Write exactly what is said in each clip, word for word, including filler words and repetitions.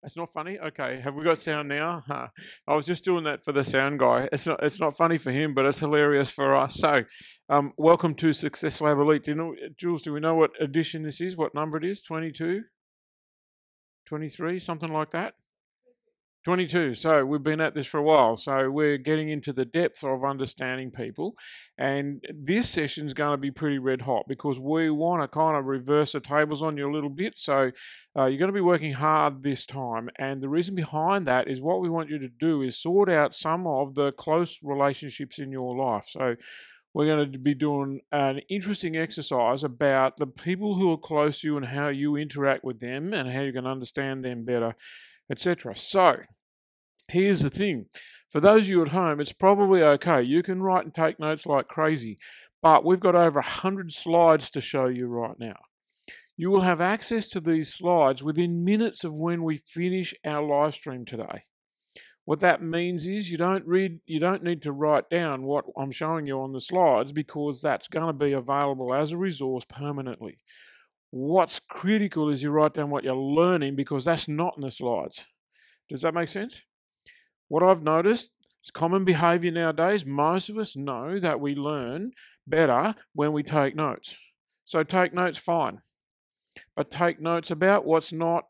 It's not funny? Okay, have we got sound now? Huh. I was just doing that for the sound guy. It's not it's not funny for him, but it's hilarious for us. So, um, welcome to Success Lab Elite. Do you know, Jules, do we know what edition this is? What number it is? twenty-two? twenty-three? Something like that? twenty-two. So we've been at this for a while. So we're getting into the depth of understanding people. And this session is going to be pretty red hot because we want to kind of reverse the tables on you a little bit. So uh, you're going to be working hard this time. And the reason behind that is what we want you to do is sort out some of the close relationships in your life. So we're going to be doing an interesting exercise about the people who are close to you and how you interact with them and how you can understand them better, et cetera. So here's the thing. For those of you at home, it's probably okay. You can write and take notes like crazy, but we've got over one hundred slides to show you right now. You will have access to these slides within minutes of when we finish our live stream today. What that means is you don't read, you don't need to write down what I'm showing you on the slides because that's going to be available as a resource permanently. What's critical is you write down what you're learning because that's not in the slides. Does that make sense? What I've noticed is common behavior nowadays. Most of us know that we learn better when we take notes. So take notes, fine. But take notes about what's not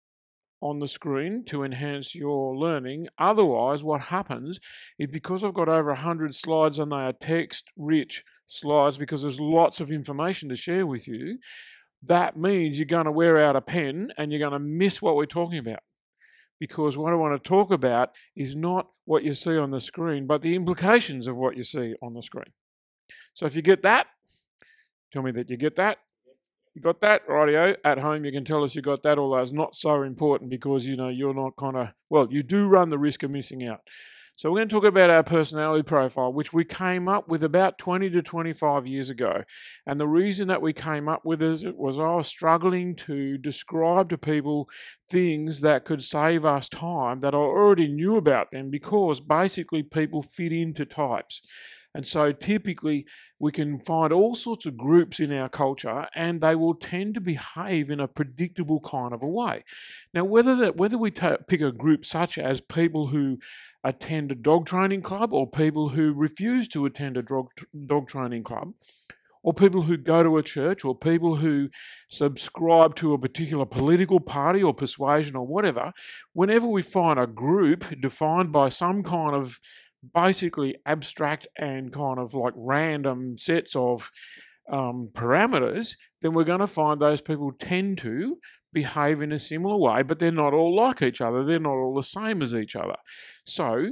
on the screen to enhance your learning. Otherwise, what happens is because I've got over one hundred slides and they are text-rich slides because there's lots of information to share with you, that means you're going to wear out a pen and you're going to miss what we're talking about. Because what I want to talk about is not what you see on the screen, but the implications of what you see on the screen. So if you get that, tell me that you get that. You got that? Rightio. At home, you can tell us you got that, although it's not so important because, you know, you're not kind of, well, you do run the risk of missing out. So we're going to talk about our personality profile, which we came up with about twenty to twenty-five years ago. And the reason that we came up with it was I was struggling to describe to people things that could save us time that I already knew about them because basically people fit into types. And so typically we can find all sorts of groups in our culture and they will tend to behave in a predictable kind of a way. Now, whether that whether we ta- pick a group such as people who attend a dog training club or people who refuse to attend a dog, dog training club, or people who go to a church, or people who subscribe to a particular political party or persuasion or whatever, whenever we find a group defined by some kind of basically abstract and kind of like random sets of um, parameters, then we're going to find those people tend to behave in a similar way, but they're not all like each other. They're not all the same as each other. So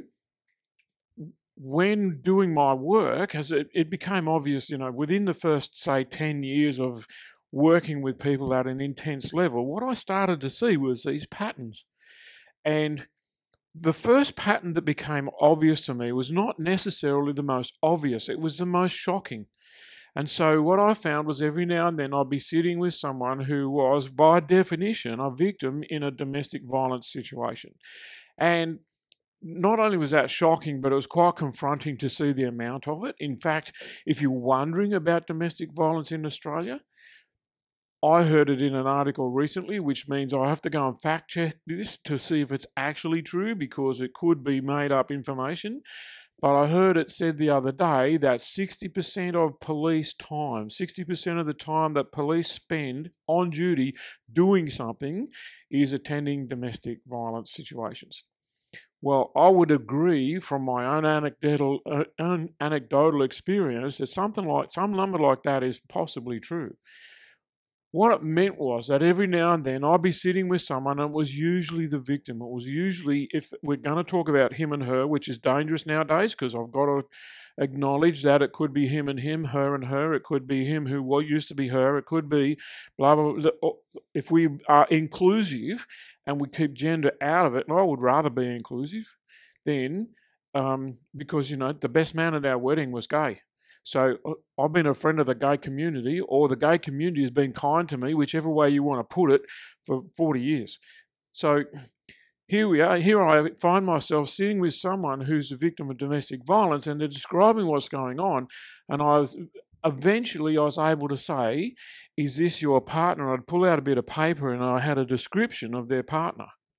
when doing my work, as it, it became obvious, you know, within the first, say, ten years of working with people at an intense level, what I started to see was these patterns. And the first pattern that became obvious to me was not necessarily the most obvious, it was the most shocking. And so what I found was every now and then I'd be sitting with someone who was, by definition, a victim in a domestic violence situation. And not only was that shocking, but it was quite confronting to see the amount of it. In fact, if you're wondering about domestic violence in Australia, I heard it in an article recently, which means I have to go and fact check this to see if it's actually true because it could be made up information. But I heard it said the other day that sixty percent of police time, sixty percent of the time that police spend on duty doing something is attending domestic violence situations. Well, I would agree from my own anecdotal, uh, own anecdotal experience that something like some number like that is possibly true. What it meant was that every now and then I'd be sitting with someone and it was usually the victim. It was usually, if we're going to talk about him and her, which is dangerous nowadays because I've got to acknowledge that it could be him and him, her and her. It could be him who used to be her. It could be blah, blah, blah. If we are inclusive and we keep gender out of it, and I would rather be inclusive, then um, because, you know, the best man at our wedding was gay. So I've been a friend of the gay community, or the gay community has been kind to me, whichever way you want to put it, for forty years. So here we are. Here I find myself sitting with someone who's a victim of domestic violence, and they're describing what's going on. And I was eventually I was able to say, "Is this your partner?" I'd pull out a bit of paper, and I had a description of their partner.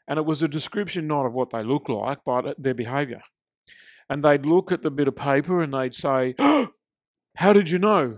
And it was a description not of what they look like, but their behaviour. And they'd look at the bit of paper and they'd say, oh, how did you know?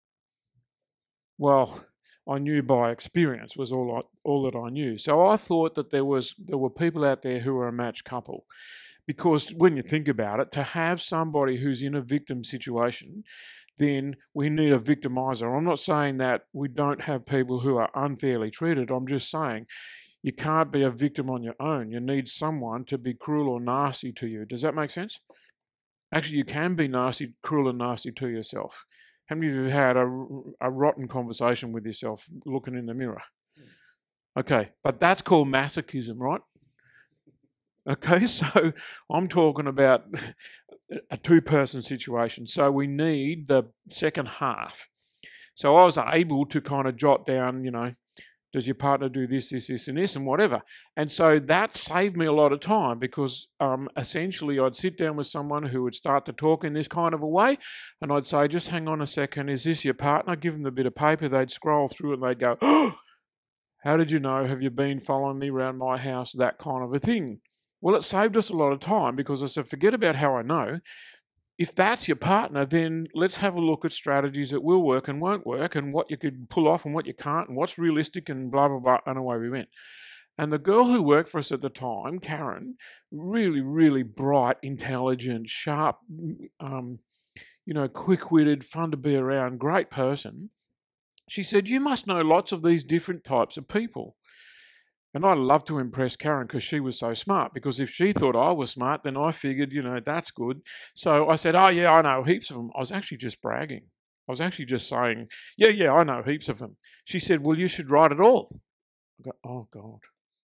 Well, I knew by experience was all I, all that I knew. So I thought that there was there were people out there who were a matched couple. Because when you think about it, to have somebody who's in a victim situation, then we need a victimizer. I'm not saying that we don't have people who are unfairly treated. I'm just saying you can't be a victim on your own. You need someone to be cruel or nasty to you. Does that make sense? Actually, you can be nasty, cruel and nasty to yourself. How many of you have had a, a rotten conversation with yourself looking in the mirror? Okay, but that's called masochism, right? Okay, so I'm talking about a two-person situation. So we need the second half. So I was able to kind of jot down, you know, does your partner do this, this, this, and this, and whatever. And so that saved me a lot of time because um, essentially I'd sit down with someone who would start to talk in this kind of a way, and I'd say, just hang on a second, is this your partner? Give them the bit of paper, they'd scroll through and they'd go, oh, how did you know? Have you been following me around my house? That kind of a thing. Well, it saved us a lot of time because I said, forget about how I know. If that's your partner, then let's have a look at strategies that will work and won't work and what you could pull off and what you can't and what's realistic and blah, blah, blah, and away we went. And the girl who worked for us at the time, Karen, really, really bright, intelligent, sharp, um, you know, quick-witted, fun to be around, great person. She said, you must know lots of these different types of people. And I love to impress Karen because she was so smart, because if she thought I was smart, then I figured, you know, that's good. So I said, oh, yeah, I know heaps of them. I was actually just bragging. I was actually just saying, yeah, yeah, I know heaps of them. She said, well, you should write it all. I go, oh, God.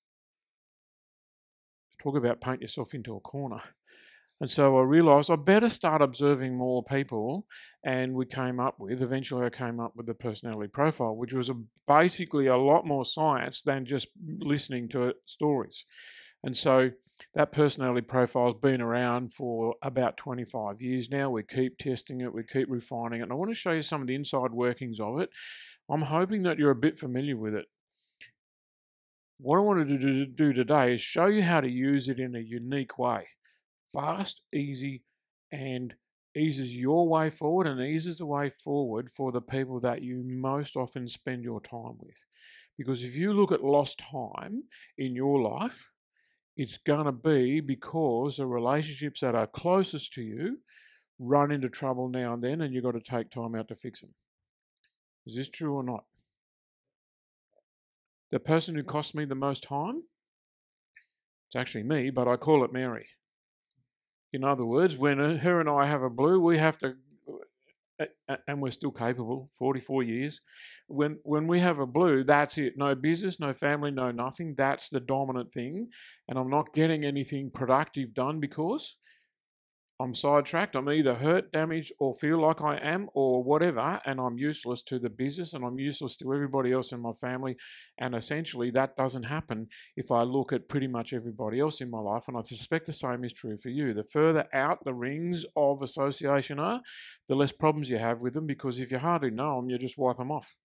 Talk about paint yourself into a corner. And so I realised I better start observing more people, and we came up with, eventually I came up with the personality profile, which was a, basically a lot more science than just listening to stories. And so that personality profile has been around for about twenty-five years now. We keep testing it, we keep refining it, and I want to show you some of the inside workings of it. I'm hoping that you're a bit familiar with it. What I wanted to do today is show you how to use it in a unique way. Fast, easy, and eases your way forward and eases the way forward for the people that you most often spend your time with. Because if you look at lost time in your life, it's going to be because the relationships that are closest to you run into trouble now and then, and you've got to take time out to fix them. Is this true or not? The person who cost me the most time, it's actually me, but I call it Mary. In other words, when her and I have a blue, we have to, and we're still capable, forty-four years. When when we have a blue, that's it. No business, no family, no nothing. That's the dominant thing. And I'm not getting anything productive done because I'm sidetracked. I'm either hurt, damaged, or feel like I am, or whatever, and I'm useless to the business and I'm useless to everybody else in my family. And essentially, that doesn't happen if I look at pretty much everybody else in my life. And I suspect the same is true for you. The further out the rings of association are, the less problems you have with them, because if you hardly know them, you just wipe them off.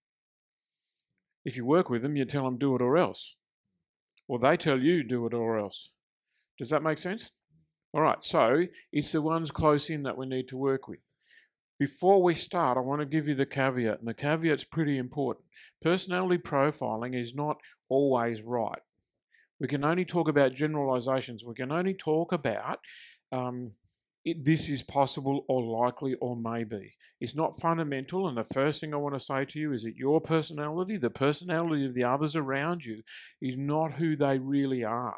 If you work with them, you tell them do it or else. Or they tell you do it or else. Does that make sense? All right, so it's the ones close in that we need to work with. Before we start, I want to give you the caveat, and the caveat's pretty important. Personality profiling is not always right. We can only talk about generalizations. We can only talk about um, it, this is possible or likely or maybe. It's not fundamental, and the first thing I want to say to you is that your personality, the personality of the others around you, is not who they really are.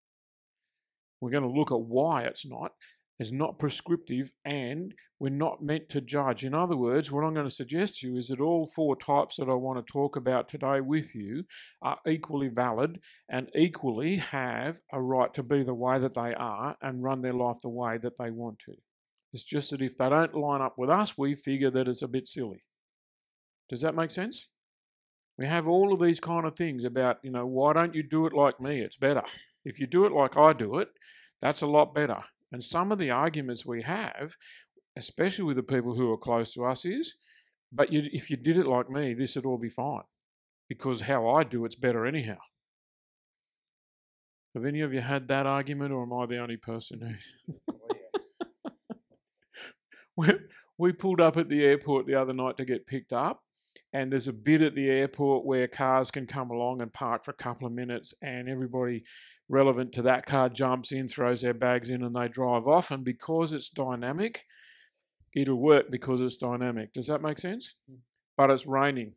We're going to look at why it's not. It's not prescriptive, and we're not meant to judge. In other words, what I'm going to suggest to you is that all four types that I want to talk about today with you are equally valid and equally have a right to be the way that they are and run their life the way that they want to. It's just that if they don't line up with us, we figure that it's a bit silly. Does that make sense? We have all of these kind of things about, you know, why don't you do it like me? It's better. If you do it like I do it, that's a lot better. And some of the arguments we have, especially with the people who are close to us, is, but you, if you did it like me, this would all be fine. Because how I do it's better anyhow. Have any of you had that argument, or am I the only person who? Oh, yes. we, we pulled up at the airport the other night to get picked up, and there's a bit at the airport where cars can come along and park for a couple of minutes, and everybody relevant to that car jumps in, throws their bags in, and they drive off. And because it's dynamic, it'll work because it's dynamic. Does that make sense? But it's raining.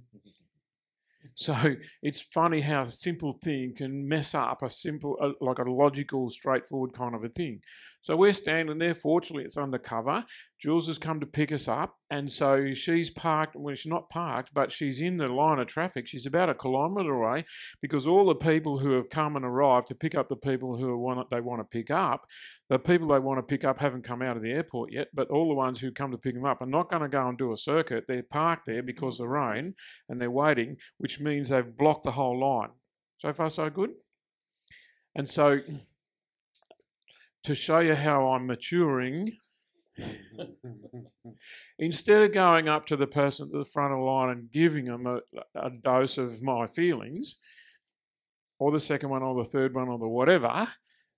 So it's funny how a simple thing can mess up a simple, uh, like a logical, straightforward kind of a thing. So we're standing there. Fortunately, it's undercover. Jules has come to pick us up, and so she's parked. Well, she's not parked, but she's in the line of traffic. She's about a kilometre away because all the people who have come and arrived to pick up the people who are want they want to pick up, the people they want to pick up haven't come out of the airport yet. But all the ones who come to pick them up are not going to go and do a circuit. They're parked there because of the rain, and they're waiting, which means they've blocked the whole line. So far, so good. And so, to show you how I'm maturing, instead of going up to the person at the front of the line and giving them a, a dose of my feelings, or the second one, or the third one, or the whatever,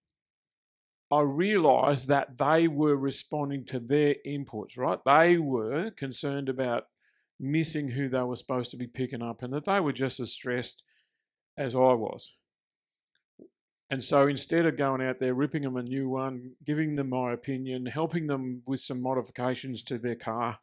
I realised that they were responding to their inputs, right? They were concerned about missing who they were supposed to be picking up, and that they were just as stressed as I was. And so instead of going out there, ripping them a new one, giving them my opinion, helping them with some modifications to their car,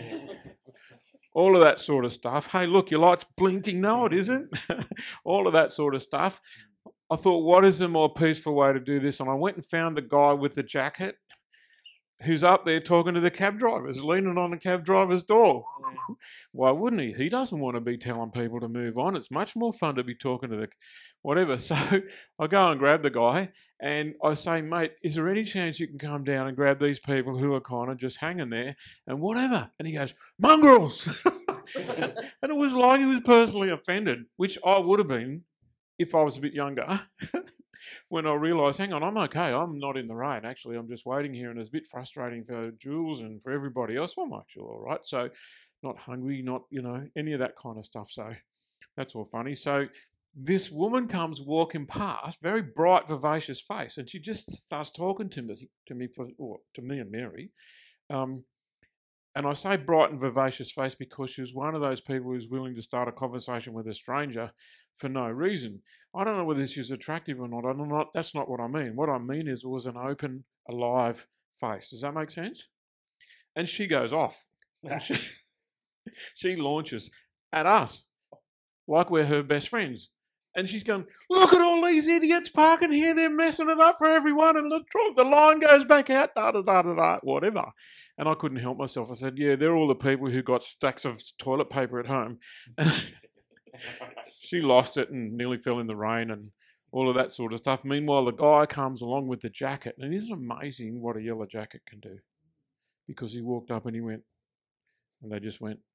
all of that sort of stuff. Hey, look, your light's blinking. No, it isn't. All of that sort of stuff. I thought, what is a more peaceful way to do this? And I went and found the guy with the jacket who's up there talking to the cab drivers, leaning on the cab driver's door. Why wouldn't he? He doesn't want to be telling people to move on. It's much more fun to be talking to the whatever. So I go and grab the guy and I say, mate, is there any chance you can come down and grab these people who are kind of just hanging there and whatever? And he goes, mongrels. And it was like he was personally offended, which I would have been if I was a bit younger. When I realised, hang on, I'm okay. I'm not in the rain. Actually, I'm just waiting here, and it's a bit frustrating for Jules and for everybody else. Well, I'm actually all right. So, not hungry, not, you know, any of that kind of stuff. So, that's all funny. So, this woman comes walking past, very bright, vivacious face, and she just starts talking to me, to me, for, or to me and Mary. Um, and I say bright and vivacious face because she was one of those people who's willing to start a conversation with a stranger for no reason. I don't know whether she's attractive or not. I don't know. That's not what I mean. What I mean is it was an open, alive face. Does that make sense? And she goes off. And she, she launches at us like we're her best friends. And she's going, look at all these idiots parking here. They're messing it up for everyone. And the, the line goes back out, da da da da da, whatever. And I couldn't help myself. I said, yeah, they're all the people who got stacks of toilet paper at home. And she lost it and nearly fell in the rain and all of that sort of stuff. Meanwhile, the guy comes along with the jacket. And isn't it amazing what a yellow jacket can do? Because he walked up and he went, and they just went.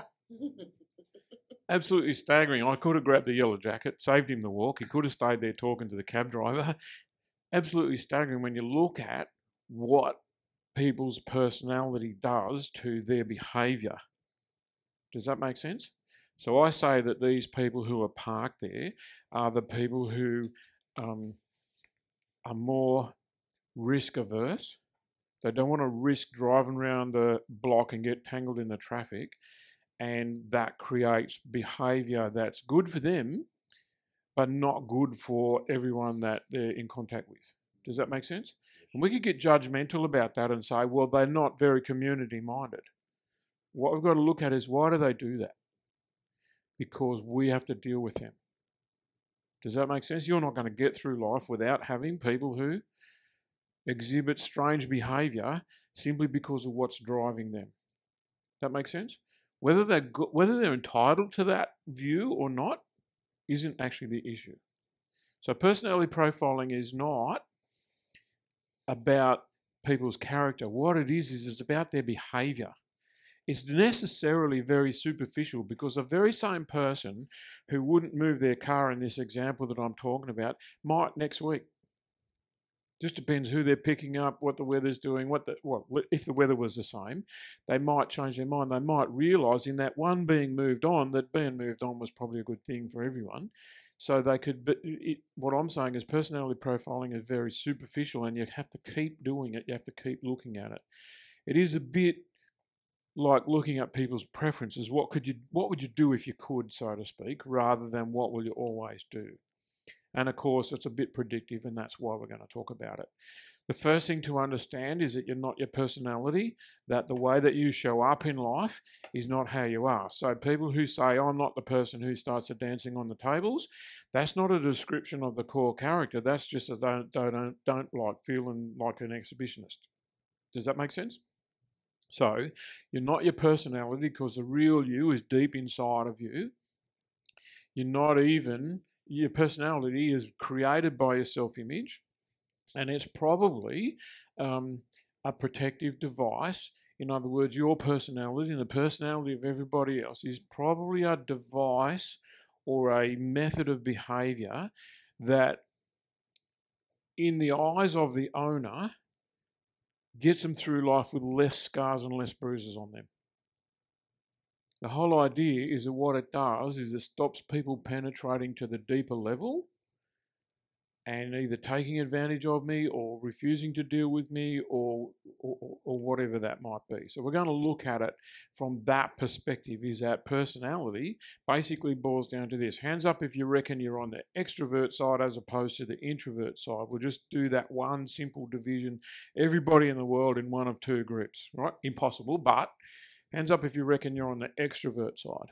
Absolutely staggering. I could have grabbed the yellow jacket, saved him the walk. He could have stayed there talking to the cab driver. Absolutely staggering when you look at what people's personality does to their behaviour. Does that make sense? So I say that these people who are parked there are the people who um, are more risk averse. They don't want to risk driving around the block and get tangled in the traffic. And that creates behaviour that's good for them, but not good for everyone that they're in contact with. Does that make sense? And we could get judgmental about that and say, well, they're not very community-minded. What we've got to look at is, why do they do that? Because we have to deal with them. Does that make sense? You're not going to get through life without having people who exhibit strange behaviour simply because of what's driving them. That makes sense? Whether they're, go- whether they're entitled to that view or not isn't actually the issue. So personality profiling is not about people's character. What it is, is it's about their behaviour. It's necessarily very superficial because the very same person who wouldn't move their car in this example that I'm talking about might next week. Just depends who they're picking up, what the weather's doing, what the well, if the weather was the same, they might change their mind. They might realise in that one being moved on, that being moved on was probably a good thing for everyone. So they could, but it, what I'm saying is personality profiling is very superficial and you have to keep doing it. You have to keep looking at it. It is a bit like looking at people's preferences. What could you, what would you do if you could, so to speak, rather than what will you always do? And of course, it's a bit predictive, and that's why we're going to talk about it. The first thing to understand is that you're not your personality, that the way that you show up in life is not how you are. So people who say, I'm not the person who starts dancing on the tables, that's not a description of the core character. That's just a don't, don't, don't like feeling like an exhibitionist. Does that make sense? So you're not your personality because the real you is deep inside of you. You're not even, your personality is created by your self-image. And it's probably um, a protective device. In other words, your personality and the personality of everybody else is probably a device or a method of behavior that, in the eyes of the owner, gets them through life with less scars and less bruises on them. The whole idea is that what it does is it stops people penetrating to the deeper level and either taking advantage of me or refusing to deal with me or, or, or whatever that might be. So we're going to look at it from that perspective, is that personality basically boils down to this. Hands up if you reckon you're on the extrovert side as opposed to the introvert side. We'll just do that one simple division. Everybody in the world in one of two groups, right? Impossible, but hands up if you reckon you're on the extrovert side.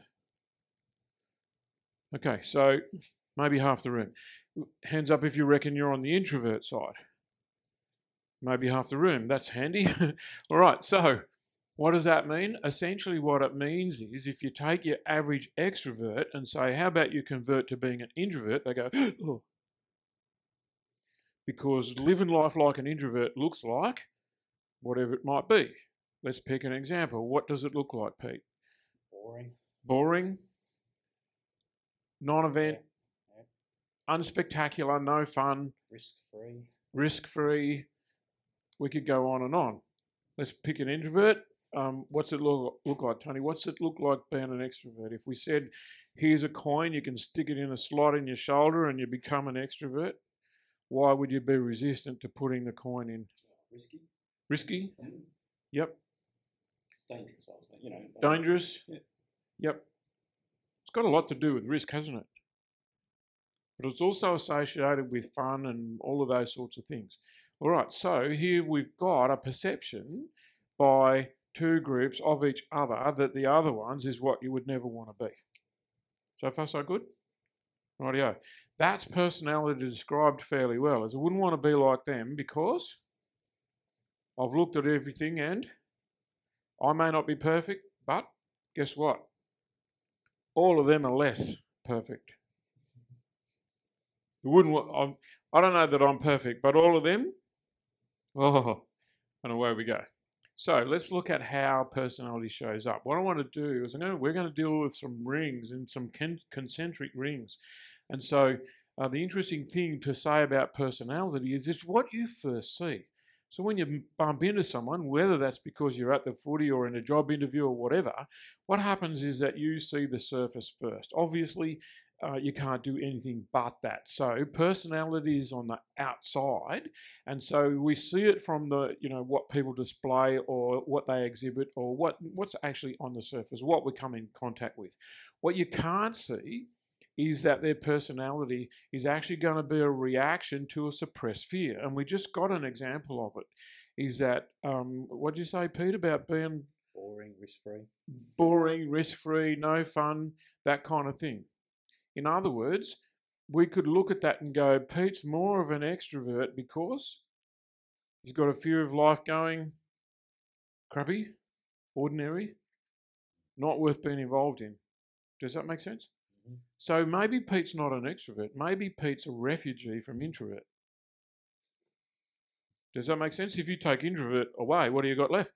Okay, so maybe half the room. Hands up if you reckon you're on the introvert side. Maybe half the room. That's handy. All right, so what does that mean? Essentially what it means is if you take your average extrovert and say, how about you convert to being an introvert? They go, oh. Because living life like an introvert looks like whatever it might be. Let's pick an example. What does it look like, Pete? Boring. Boring. Non-event. Yeah. Unspectacular, no fun. Risk-free. Risk-free. We could go on and on. Let's pick an introvert. Um, what's it look, look like, Tony? What's it look like being an extrovert? If we said, here's a coin, you can stick it in a slot in your shoulder and you become an extrovert, why would you be resistant to putting the coin in? Risky. Risky? Mm. Yep. Dangerous, I think. You know. Dangerous? Yeah. Yep. It's got a lot to do with risk, hasn't it? But it's also associated with fun and all of those sorts of things. All right, so here we've got a perception by two groups of each other that the other ones is what you would never want to be. So far, so good? Rightio. That's personality described fairly well, as I wouldn't want to be like them because I've looked at everything and I may not be perfect, but guess what? All of them are less perfect. You wouldn't. I'm, I don't know that I'm perfect, but all of them. Oh, and away we go. So let's look at how personality shows up. What I want to do is I'm going to, we're going to deal with some rings and some con concentric rings. And so uh, the interesting thing to say about personality is it's what you first see. So when you bump into someone, whether that's because you're at the footy or in a job interview or whatever, what happens is that you see the surface first. Obviously, Uh, you can't do anything but that. So personality is on the outside, and so we see it from the, you know, what people display or what they exhibit or what what's actually on the surface, what we come in contact with. What you can't see is that their personality is actually going to be a reaction to a suppressed fear. And we just got an example of it. Is that, um, what did you say, Pete, about being boring, risk-free? Boring, risk-free, no fun, that kind of thing. In other words, we could look at that and go, Pete's more of an extrovert because he's got a fear of life going crappy, ordinary, not worth being involved in. Does that make sense? Mm-hmm. So maybe Pete's not an extrovert. Maybe Pete's a refugee from introvert. Does that make sense? If you take introvert away, what do you got left?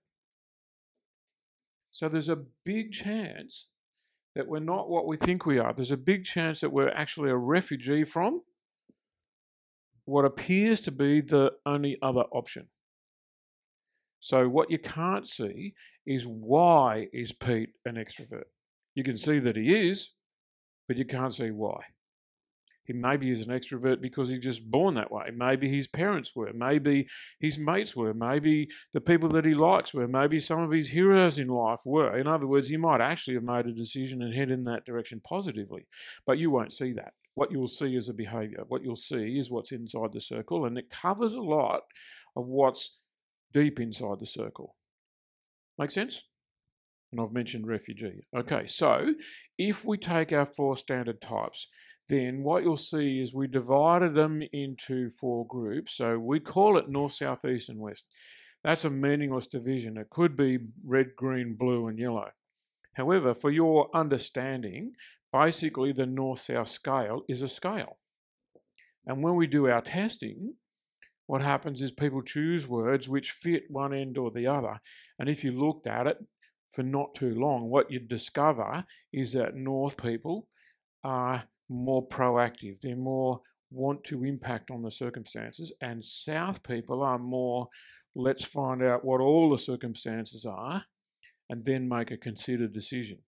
So there's a big chance that we're not what we think we are. There's a big chance that we're actually a refugee from what appears to be the only other option. So what you can't see is why is Pete an extrovert. You can see that he is, but you can't see why. He maybe is an extrovert because he's just born that way. Maybe his parents were. Maybe his mates were. Maybe the people that he likes were. Maybe some of his heroes in life were. In other words, he might actually have made a decision and head in that direction positively. But you won't see that. What you'll see is a behaviour. What you'll see is what's inside the circle, and it covers a lot of what's deep inside the circle. Make sense? And I've mentioned refugee. Okay, so if we take our four standard types, then what you'll see is we divided them into four groups. So we call it north, south, east, and west. That's a meaningless division. It could be red, green, blue, and yellow. However, for your understanding, basically the north-south scale is a scale. And when we do our testing, what happens is people choose words which fit one end or the other. And if you looked at it for not too long, what you'd discover is that north people are more proactive. They're more want to impact on the circumstances, and south people are more, let's find out what all the circumstances are and then make a considered decision.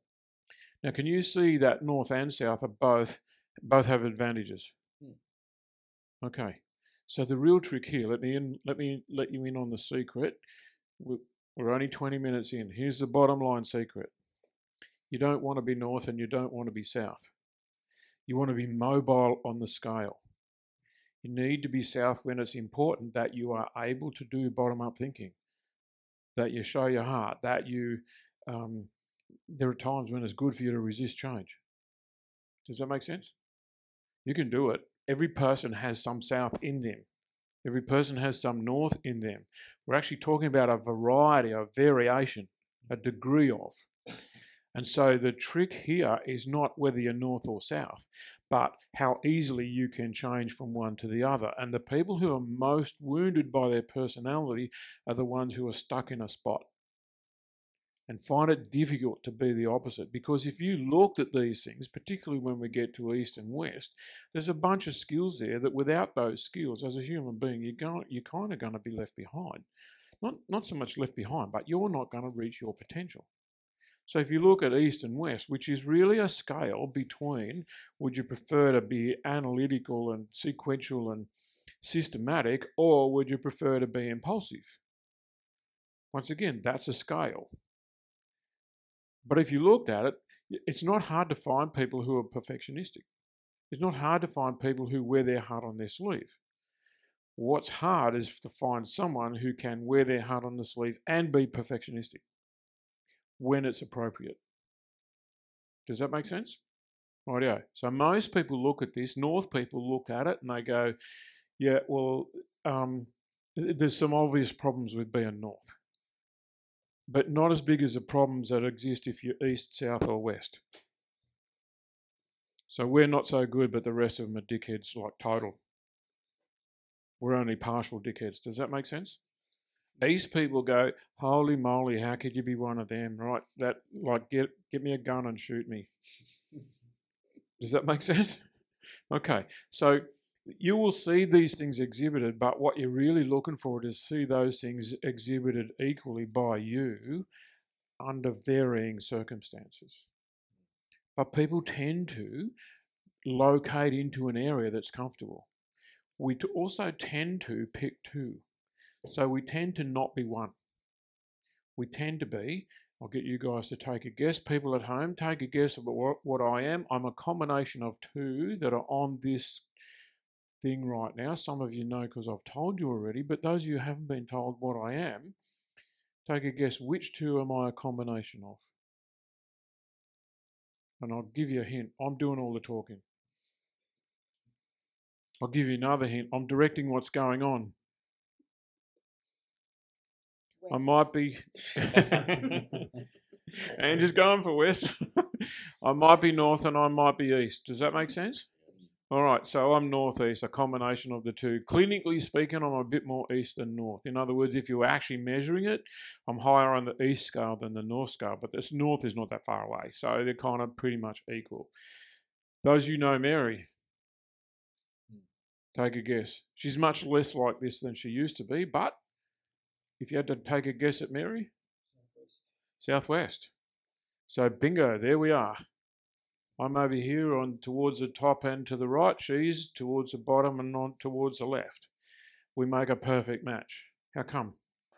Now, can you see that north and south are both, both have advantages? Hmm. Okay. So the real trick here, let me in, let me let you in on the secret. We're only twenty minutes in. Here's the bottom line secret. You don't want to be north and you don't want to be south. You want to be mobile on the scale. You need to be south when it's important that you are able to do bottom-up thinking, that you show your heart, that you, um, there are times when it's good for you to resist change. Does that make sense? You can do it. Every person has some south in them. Every person has some north in them. We're actually talking about a variety, a variation, a degree of. And so the trick here is not whether you're north or south, but how easily you can change from one to the other. And the people who are most wounded by their personality are the ones who are stuck in a spot and find it difficult to be the opposite. Because if you looked at these things, particularly when we get to east and west, there's a bunch of skills there that without those skills, as a human being, you're, going, you're kind of going to be left behind. Not, not so much left behind, but you're not going to reach your potential. So if you look at east and west, which is really a scale between, would you prefer to be analytical and sequential and systematic, or would you prefer to be impulsive? Once again, that's a scale. But if you looked at it, it's not hard to find people who are perfectionistic. It's not hard to find people who wear their heart on their sleeve. What's hard is to find someone who can wear their heart on the sleeve and be perfectionistic when it's appropriate. Does that make sense? Rightio. So most people look at this, north people look at it and they go, yeah, well, um, there's some obvious problems with being north, but not as big as the problems that exist if you're east, south or west. So we're not so good, but the rest of them are dickheads like total. We're only partial dickheads. Does that make sense? East people go, holy moly, how could you be one of them, right? That, like, get, get me a gun and shoot me. Does that make sense? Okay, so you will see these things exhibited, but what you're really looking for is see those things exhibited equally by you under varying circumstances. But people tend to locate into an area that's comfortable. We also tend to pick two. So we tend to not be one. We tend to be, I'll get you guys to take a guess. People at home, take a guess about what, what I am. I'm a combination of two that are on this thing right now. Some of you know because I've told you already, but those of you who haven't been told what I am, take a guess, which two am I a combination of? And I'll give you a hint. I'm doing all the talking. I'll give you another hint. I'm directing what's going on. West. I might be, and just going for west. I might be north and I might be east. Does that make sense? All right, so I'm northeast, a combination of the two. Clinically speaking, I'm a bit more east than north. In other words, if you're actually measuring it, I'm higher on the east scale than the north scale, but this north is not that far away, so they're kind of pretty much equal. Those you know Mary, take a guess. She's much less like this than she used to be, but if you had to take a guess at Mary? Southwest. Southwest. So bingo, there we are. I'm over here on towards the top and to the right. She's towards the bottom and on towards the left. We make a perfect match. How come?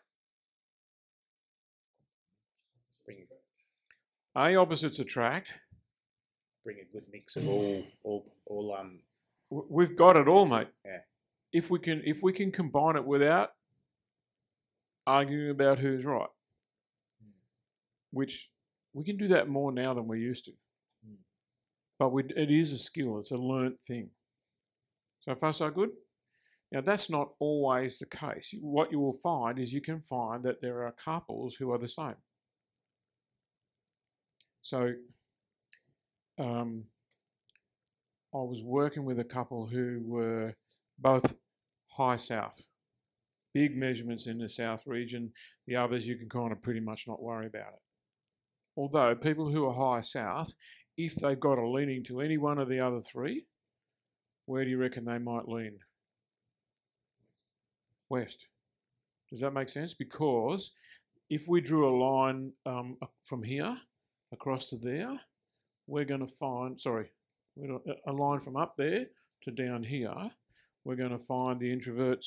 Bring A, opposites attract. bring a good mix of all all all um W- We've got it all, mate. Yeah. If we can, if we can combine it without arguing about who's right, Mm. which we can do that more now than we used to. Mm. But we, it is a skill. It's a learnt thing. So far, so good. Now, that's not always the case. What you will find is you can find that there are couples who are the same. So, um, I was working with a couple who were both high south, big measurements in the south region. The others you can kind of pretty much not worry about it. Although people who are high south, if they've got a leaning to any one of the other three, where do you reckon they might lean? West. Does that make sense? Because if we drew a line um, from here across to there, we're going to find, sorry, a line from up there to down here, we're going to find the introverts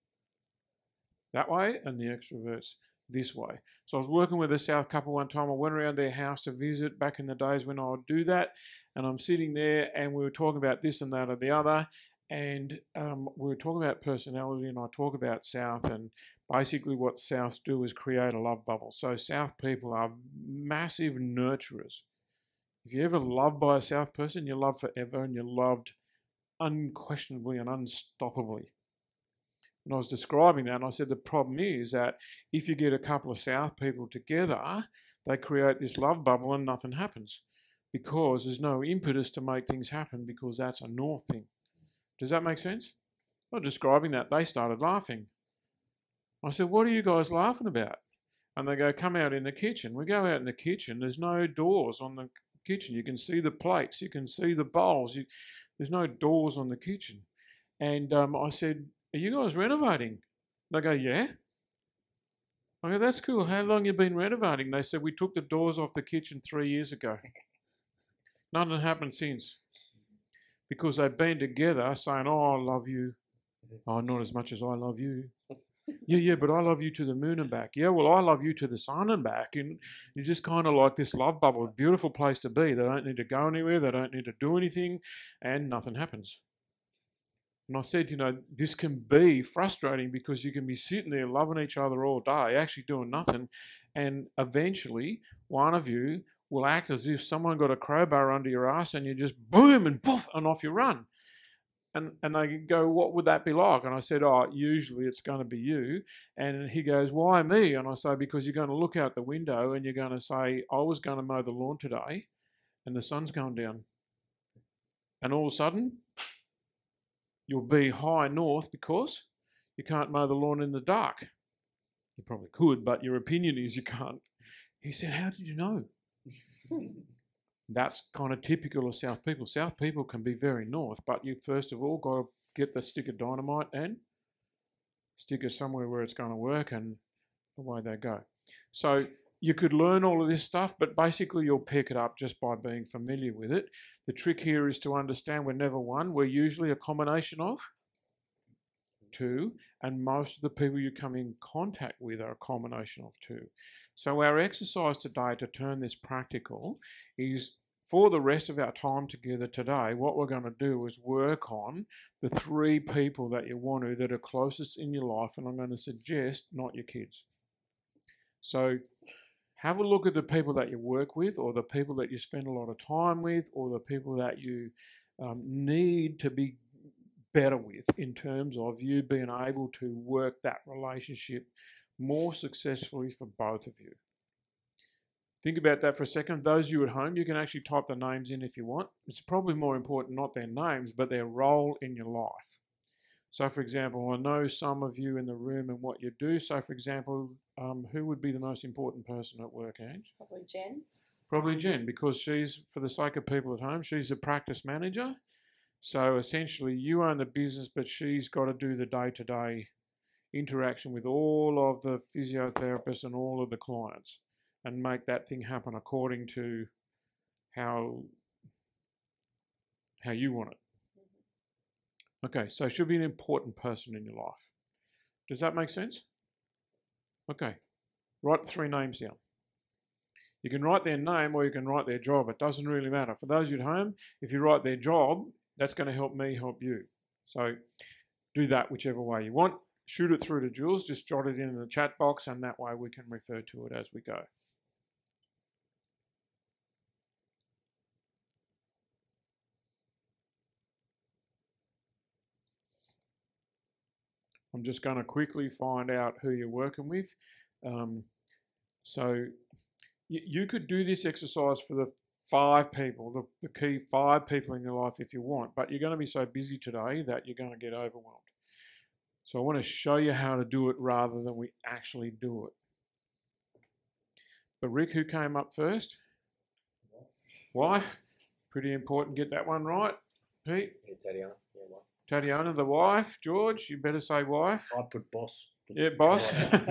that way and the extroverts this way. So I was working with a south couple one time. I went around their house to visit back in the days when I would do that, and I'm sitting there and we were talking about this and that or the other, and um, we were talking about personality, and I talk about south, and basically what souths do is create a love bubble. So south people are massive nurturers. If you ever loved by a south person, you love forever, and you're loved unquestionably and unstoppably. And I was describing that, and I said the problem is that if you get a couple of south people together, they create this love bubble and nothing happens because there's no impetus to make things happen because that's a north thing. Does that make sense? I was describing that. They started laughing. I said, what are you guys laughing about? And they go, come out in the kitchen. We go out in the kitchen. There's no doors on the kitchen. You can see the plates. You can see the bowls. You, there's no doors on the kitchen. And um, I said, are you guys renovating? They go, yeah. I go, that's cool. How long you been renovating? They said, we took the doors off the kitchen three years ago. Nothing happened since. Because they've been together saying, oh, I love you. Oh, not as much as I love you. Yeah, yeah, but I love you to the moon and back. Yeah, well, I love you to the sun and back. And you just kind of like this love bubble, a beautiful place to be. They don't need to go anywhere. They don't need to do anything. And nothing happens. And I said, you know, this can be frustrating because you can be sitting there loving each other all day, actually doing nothing. And eventually, one of you will act as if someone got a crowbar under your ass and you just boom and poof and off you run. And and they go, what would that be like? And I said, oh, usually it's going to be you. And he goes, why me? And I say, because you're going to look out the window and you're going to say, I was going to mow the lawn today and the sun's going down. And all of a sudden, you'll be high north because you can't mow the lawn in the dark. You probably could, but your opinion is you can't. He said, how did you know? That's kind of typical of South people. South people can be very north, but you first of all got to get the stick of dynamite and stick it somewhere where it's going to work, and away they go. So you could learn all of this stuff, but basically you'll pick it up just by being familiar with it. The trick here is to understand we're never one. We're usually a combination of two, and most of the people you come in contact with are a combination of two. So our exercise today to turn this practical is, for the rest of our time together today, what we're going to do is work on the three people that you want to, that are closest in your life, and I'm going to suggest not your kids. So have a look at the people that you work with, or the people that you spend a lot of time with, or the people that you um, need to be better with in terms of you being able to work that relationship more successfully for both of you. Think about that for a second. Those of you at home, you can actually type the names in if you want. It's probably more important not their names, but their role in your life. So, for example, I know some of you in the room and what you do. So, for example, um, who would be the most important person at work, Ange? Probably Jen. Probably Jen, because she's, for the sake of people at home, she's a practice manager. So, essentially, you own the business, but she's got to do the day-to-day interaction with all of the physiotherapists and all of the clients, and make that thing happen according to how how you want it. Okay, so she'll be an important person in your life. Does that make sense? Okay, write three names down. You can write their name or you can write their job. It doesn't really matter. For those at home, if you write their job, that's going to help me help you. So do that whichever way you want. Shoot it through to Jules. Just jot it in the chat box, and that way we can refer to it as we go. I'm just going to quickly find out who you're working with. Um, so you, you could do this exercise for the five people, the, the key five people in your life if you want, but you're going to be so busy today that you're going to get overwhelmed. So I want to show you how to do it rather than we actually do it. But Rick, who came up first? Wife. Pretty important. Get that one right. Pete? Yeah, Tatiana. Yeah, wife. Tatiana, the wife. George, you better say wife. I put boss. Yeah, boss.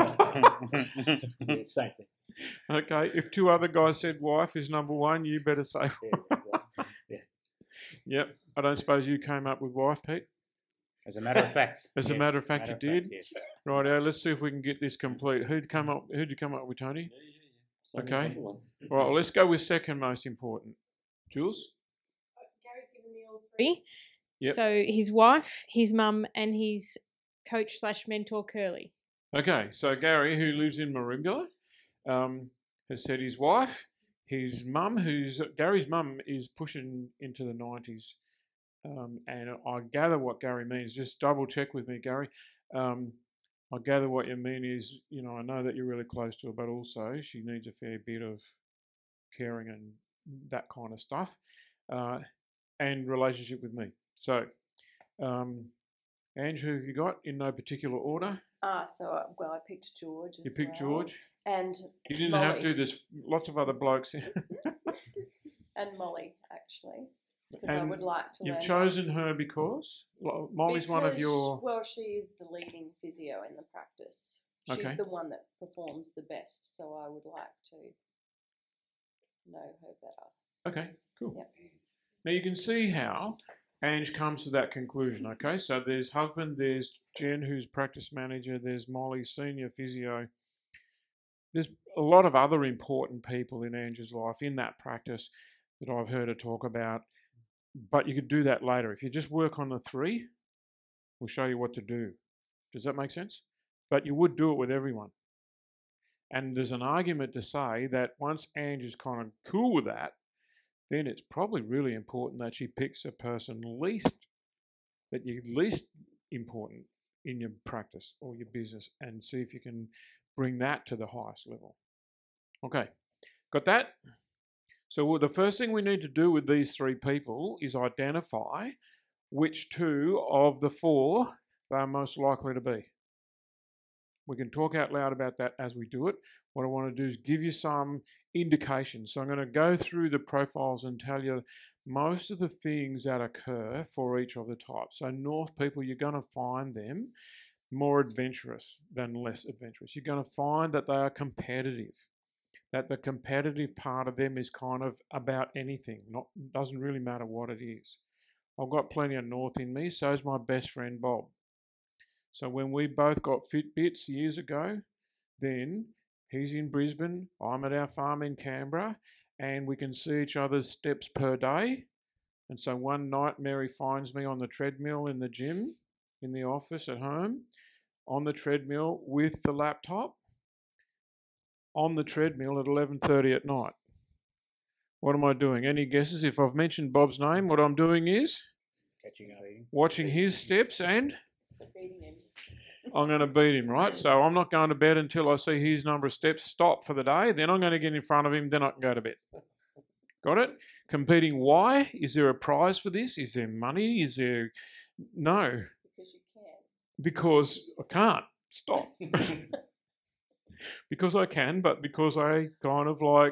Yeah, same thing. Okay, if two other guys said wife is number one, you better say Yeah, yeah, yeah. Yeah. Yep. I don't suppose you came up with wife, Pete? As a matter of fact. As a yes, matter of fact, matter you of did? Fact, yes. Righto, let's see if we can get this complete. Who'd come up who'd you come up with, Tony? Yeah, yeah, yeah. Okay. All right, well, let's go with second most important. Jules? Gary's given me all three. Yep. So his wife, his mum, and his coach slash mentor, Curly. Okay, so Gary, who lives in Merimbula, um, has said his wife, his mum, who's Gary's mum is pushing into the nineties, um, and I gather what Gary means. Just double check with me, Gary. Um, I gather what you mean is, you know, I know that you're really close to her, but also she needs a fair bit of caring and that kind of stuff, uh, and relationship with me. So, um, Ange, who have you got in no particular order? Ah, so uh, well, I picked George. As You picked well. George. and You didn't Molly. have to. There's lots of other blokes. and Molly actually, because I And would like to. You've learn chosen her because Lo- Molly's one of because, your. Well, she is the leading physio in the practice. She's Okay. the one that performs the best, so I would like to know her better. Okay, cool. Yep. Now you can see how Ange comes to that conclusion. Okay, so there's husband, there's Jen, who's practice manager, there's Molly, senior physio. There's a lot of other important people in Ange's life in that practice that I've heard her talk about, but you could do that later. If you just work on the three, we'll show you what to do. Does that make sense? But you would do it with everyone. And there's an argument to say that once Ange is kind of cool with that, then it's probably really important that she picks a person least, that you least important in your practice or your business, and see if you can bring that to the highest level. Okay, got that? So the first thing we need to do with these three people is identify which two of the four they are most likely to be. We can talk out loud about that as we do it. What I want to do is give you some indications. So I'm going to go through the profiles and tell you most of the things that occur for each of the types. So North people, you're going to find them more adventurous than less adventurous. You're going to find that they are competitive, that the competitive part of them is kind of about anything. Not doesn't really matter what it is. I've got plenty of North in me, so is my best friend Bob. So when we both got Fitbits years ago, then he's in Brisbane, I'm at our farm in Canberra, and we can see each other's steps per day. And so one night Mary finds me on the treadmill in the gym, in the office at home, on the treadmill with the laptop, on the treadmill at eleven thirty at night. What am I doing? Any guesses? If I've mentioned Bob's name, what I'm doing is Catching up. watching his steps and Beating him. I'm going to beat him, right? So I'm not going to bed until I see his number of steps stop for the day. Then I'm going to get in front of him. Then I can go to bed. Got it? Competing. Why? Is there a prize for this? Is there money? Is there... No. Because you can. Because I can't. Stop. Because I can, but because I kind of like...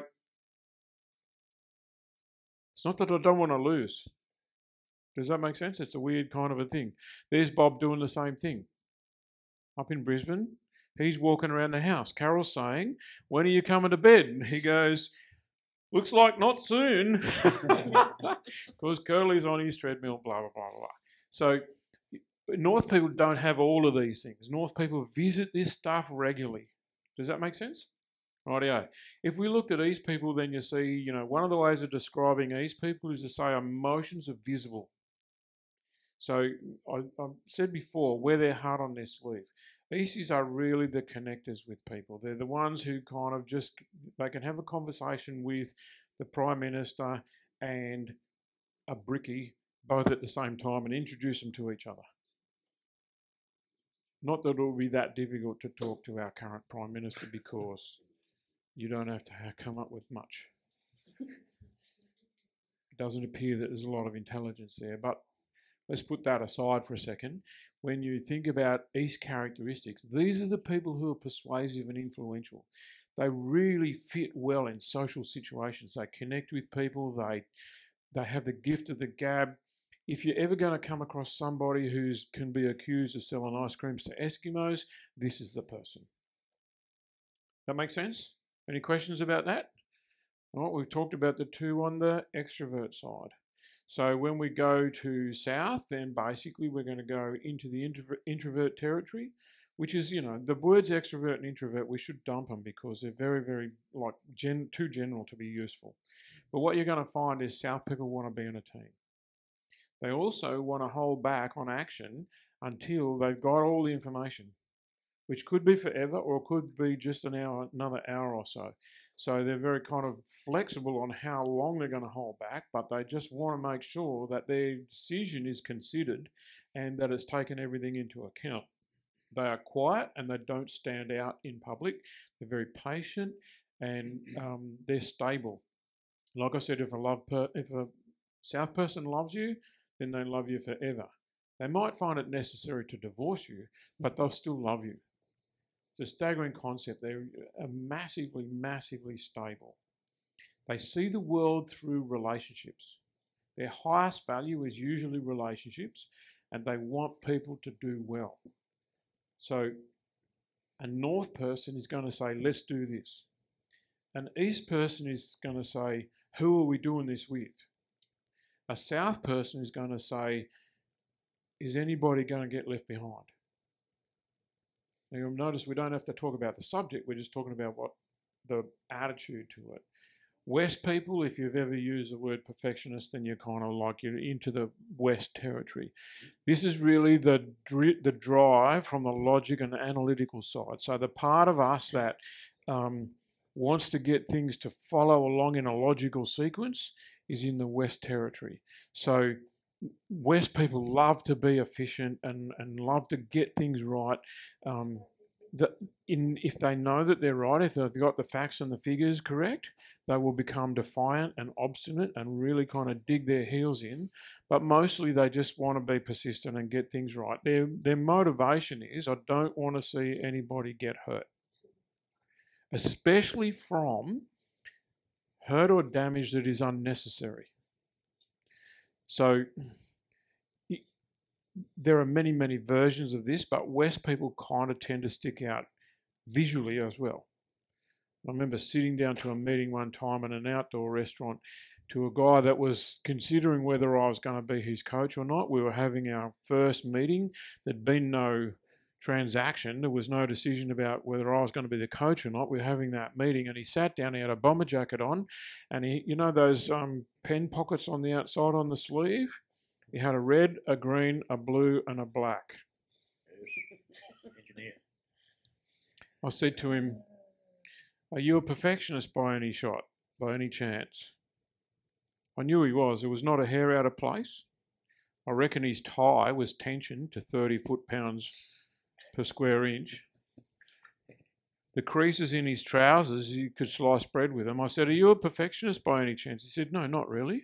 It's not that I don't want to lose. Does that make sense? It's a weird kind of a thing. There's Bob doing the same thing. Up in Brisbane, he's walking around the house. Carol's saying, when are you coming to bed? And he goes, Looks like not soon. Because Curly's on his treadmill, blah, blah, blah, blah. So North people don't have all of these things. North people visit this stuff regularly. Does that make sense? Rightio. If we looked at East people, then you see, you know, one of the ways of describing East people is to say emotions are visible. So I, I've said before, wear their heart on their sleeve. Easties are really the connectors with people. They're the ones who kind of just, they can have a conversation with the Prime Minister and a brickie both at the same time and introduce them to each other. Not that it will be that difficult to talk to our current Prime Minister because you don't have to come up with much. It doesn't appear that there's a lot of intelligence there, but let's put that aside for a second. When you think about East characteristics, these are the people who are persuasive and influential. They really fit well in social situations. They connect with people. They, they have the gift of the gab. If you're ever going to come across somebody who can be accused of selling ice creams to Eskimos, this is the person. That make sense? Any questions about that? All right, we've talked about the two on the extrovert side. So when we go to south, then basically we're going to go into the introvert, introvert territory, which is, you know, the words extrovert and introvert, we should dump them because they're very, very, like, gen, too general to be useful. But what you're going to find is South people want to be in a team. They also want to hold back on action until they've got all the information, which could be forever or could be just an hour, another hour or so. So they're very kind of flexible on how long they're going to hold back, but they just want to make sure that their decision is considered and that it's taken everything into account. They are quiet and they don't stand out in public. They're very patient and um, they're stable. Like I said, if a love per if a South person loves you, then they love you forever. They might find it necessary to divorce you, but they'll still love you. It's a staggering concept. They're massively, massively stable. They see the world through relationships. Their highest value is usually relationships, and they want people to do well. So a North person is going to say, let's do this. An East person is going to say, who are we doing this with? A South person is going to say, is anybody going to get left behind? Now you'll notice we don't have to talk about the subject, we're just talking about what the attitude to it. West people, if you've ever used the word perfectionist, then you're kind of like you're into the West territory. This is really the, the drive from the logic and analytical side. So the part of us that um, wants to get things to follow along in a logical sequence is in the West territory. So West people love to be efficient and, and love to get things right. Um, the, in, if they know that they're right, if they've got the facts and the figures correct, they will become defiant and obstinate and really kind of dig their heels in. But mostly they just want to be persistent and get things right. Their, their motivation is, I don't want to see anybody get hurt, especially from hurt or damage that is unnecessary. So there are many, many versions of this, but West people kind of tend to stick out visually as well. I remember sitting down to a meeting one time in an outdoor restaurant to a guy that was considering whether I was going to be his coach or not. We were having our first meeting. There'd been no transaction. There was no decision about whether I was going to be the coach or not. We were having that meeting and he sat down, he had a bomber jacket on and he, you know those um, pen pockets on the outside on the sleeve? He had a red, a green, a blue and a black. Engineer. I said to him, are you a perfectionist by any shot, by any chance? I knew he was. There was not a hair out of place. I reckon his tie was tensioned to thirty foot-pounds per square inch. The creases in his trousers, you could slice bread with them. I said, are you a perfectionist by any chance? He said, no, not really.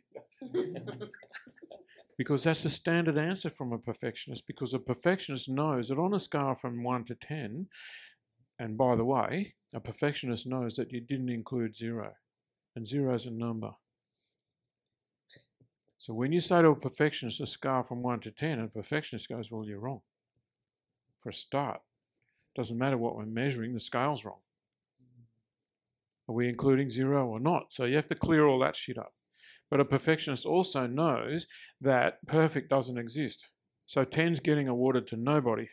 Because that's the standard answer from a perfectionist, because a perfectionist knows that on a scale from one to ten, and by the way, a perfectionist knows that you didn't include zero, and zero is a number. So when you say to a perfectionist a scale from one to ten, a perfectionist goes, well, you're wrong. For a start, doesn't matter what we're measuring, the scale's wrong. Are we including zero or not? So you have to clear all that shit up. But a perfectionist also knows that perfect doesn't exist. So ten's getting awarded to nobody.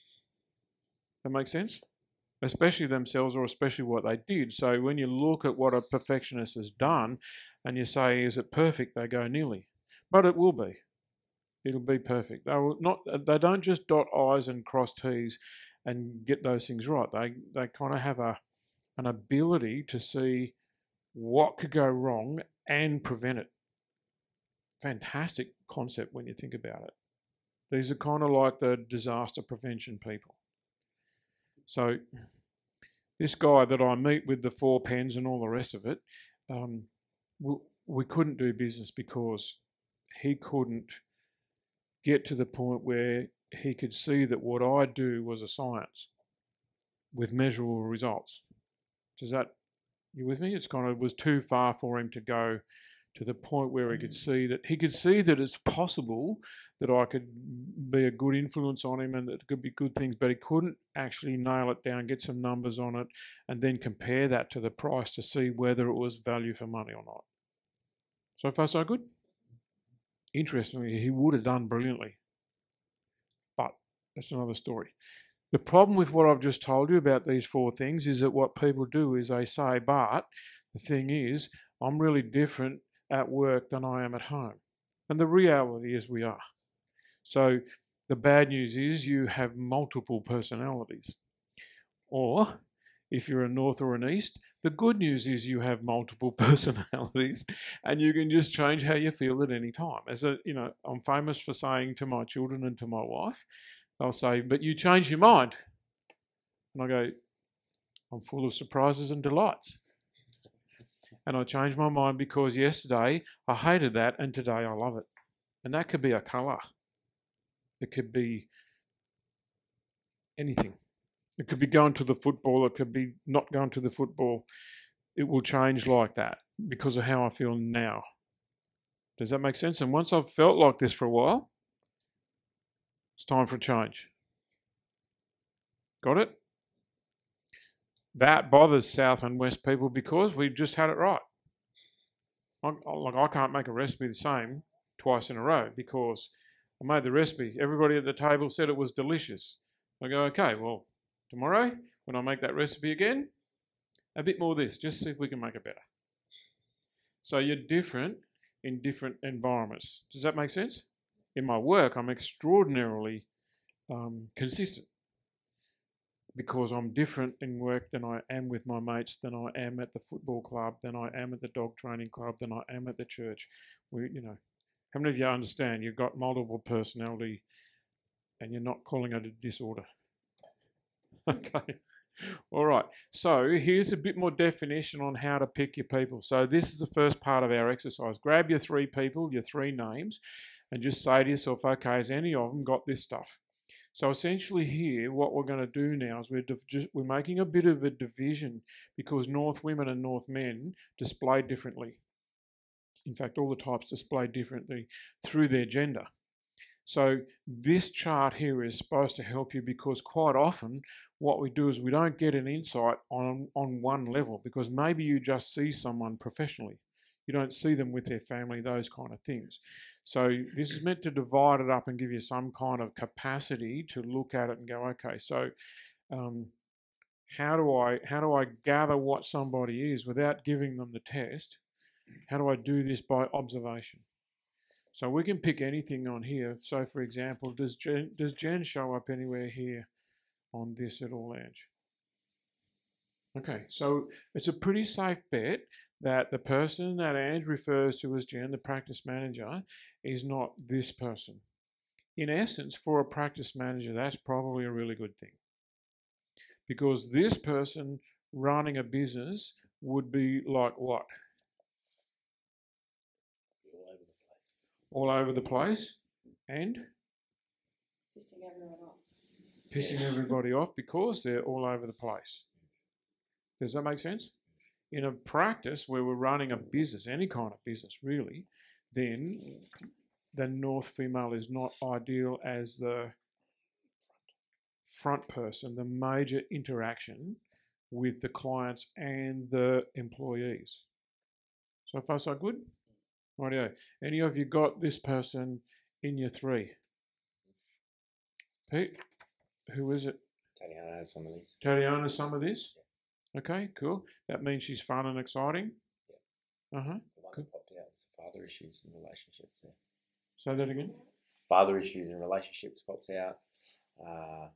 That makes sense? Especially themselves, or especially what they did. So when you look at what a perfectionist has done and you say, is it perfect? They go, nearly. But it will be. It'll be perfect. They will not. They don't just dot I's and cross T's and get those things right. They they kind of have a an ability to see what could go wrong and prevent it. Fantastic concept when you think about it. These are kind of like the disaster prevention people. So this guy that I meet with the four pens and all the rest of it, um, we, we couldn't do business because he couldn't get to the point where he could see that what I do was a science with measurable results. Does that, you with me? It's kind of, it was too far for him to go to the point where he could see that he could see that it's possible that I could be a good influence on him and that it could be good things, but he couldn't actually nail it down, get some numbers on it, and then compare that to the price to see whether it was value for money or not. So far, so good. Interestingly, he would have done brilliantly, but that's another story. The problem with what I've just told you about these four things is that what people do is they say, but the thing is, I'm really different at work than I am at home. And the reality is we are. So the bad news is you have multiple personalities. Or if you're a north or an east, the good news is you have multiple personalities and you can just change how you feel at any time. As a, you know, I'm famous for saying to my children and to my wife, I'll say, but you change your mind. And I go, I'm full of surprises and delights. And I changed my mind because yesterday I hated that and today I love it. And that could be a colour. It could be anything. It could be going to the football. It could be not going to the football. It will change like that because of how I feel now. Does that make sense? And once I've felt like this for a while, it's time for a change. Got it? That bothers South and West people because we've just had it right. I, like I can't make a recipe the same twice in a row because I made the recipe. Everybody at the table said it was delicious. I go, okay, well, tomorrow when I make that recipe again, a bit more of this, just see if we can make it better. So you're different in different environments. Does that make sense? In my work, I'm extraordinarily um, consistent because I'm different in work than I am with my mates, than I am at the football club, than I am at the dog training club, than I am at the church. We, you know, how many of you understand you've got multiple personality and you're not calling it a disorder? Okay. All right. So here's a bit more definition on how to pick your people. So this is the first part of our exercise. Grab your three people, your three names, and just say to yourself, okay, has any of them got this stuff? So essentially here, what we're going to do now is we're, just, we're making a bit of a division because North women and North men display differently. In fact, all the types display differently through their gender. So this chart here is supposed to help you because quite often what we do is we don't get an insight on, on one level because maybe you just see someone professionally. You don't see them with their family, those kind of things. So this is meant to divide it up and give you some kind of capacity to look at it and go, okay, so um, how do I how do I gather what somebody is without giving them the test? How do I do this by observation? So we can pick anything on here. So for example, does Jen, does Jen show up anywhere here on this at all, Ange? Okay, so it's a pretty safe bet that the person that Ange refers to as Jen, the practice manager, is not this person. In essence, for a practice manager, that's probably a really good thing. Because this person running a business would be like what? All over the place. And? Pissing everyone off. Pissing everybody off because they're all over the place. Does that make sense? In a practice where we're running a business, any kind of business really, then the North female is not ideal as the front person, the major interaction with the clients and the employees. So far, so good? Rightio. Any of you got this person in your three? Pete? Who is it? Tatiana has some of these. Tatiana, some of this? Okay, cool. That means she's fun and exciting? Yeah. Uh-huh. The one Cool. that popped out was father issues in relationships. Yeah. Say that again? Father issues in relationships pops out. Uh,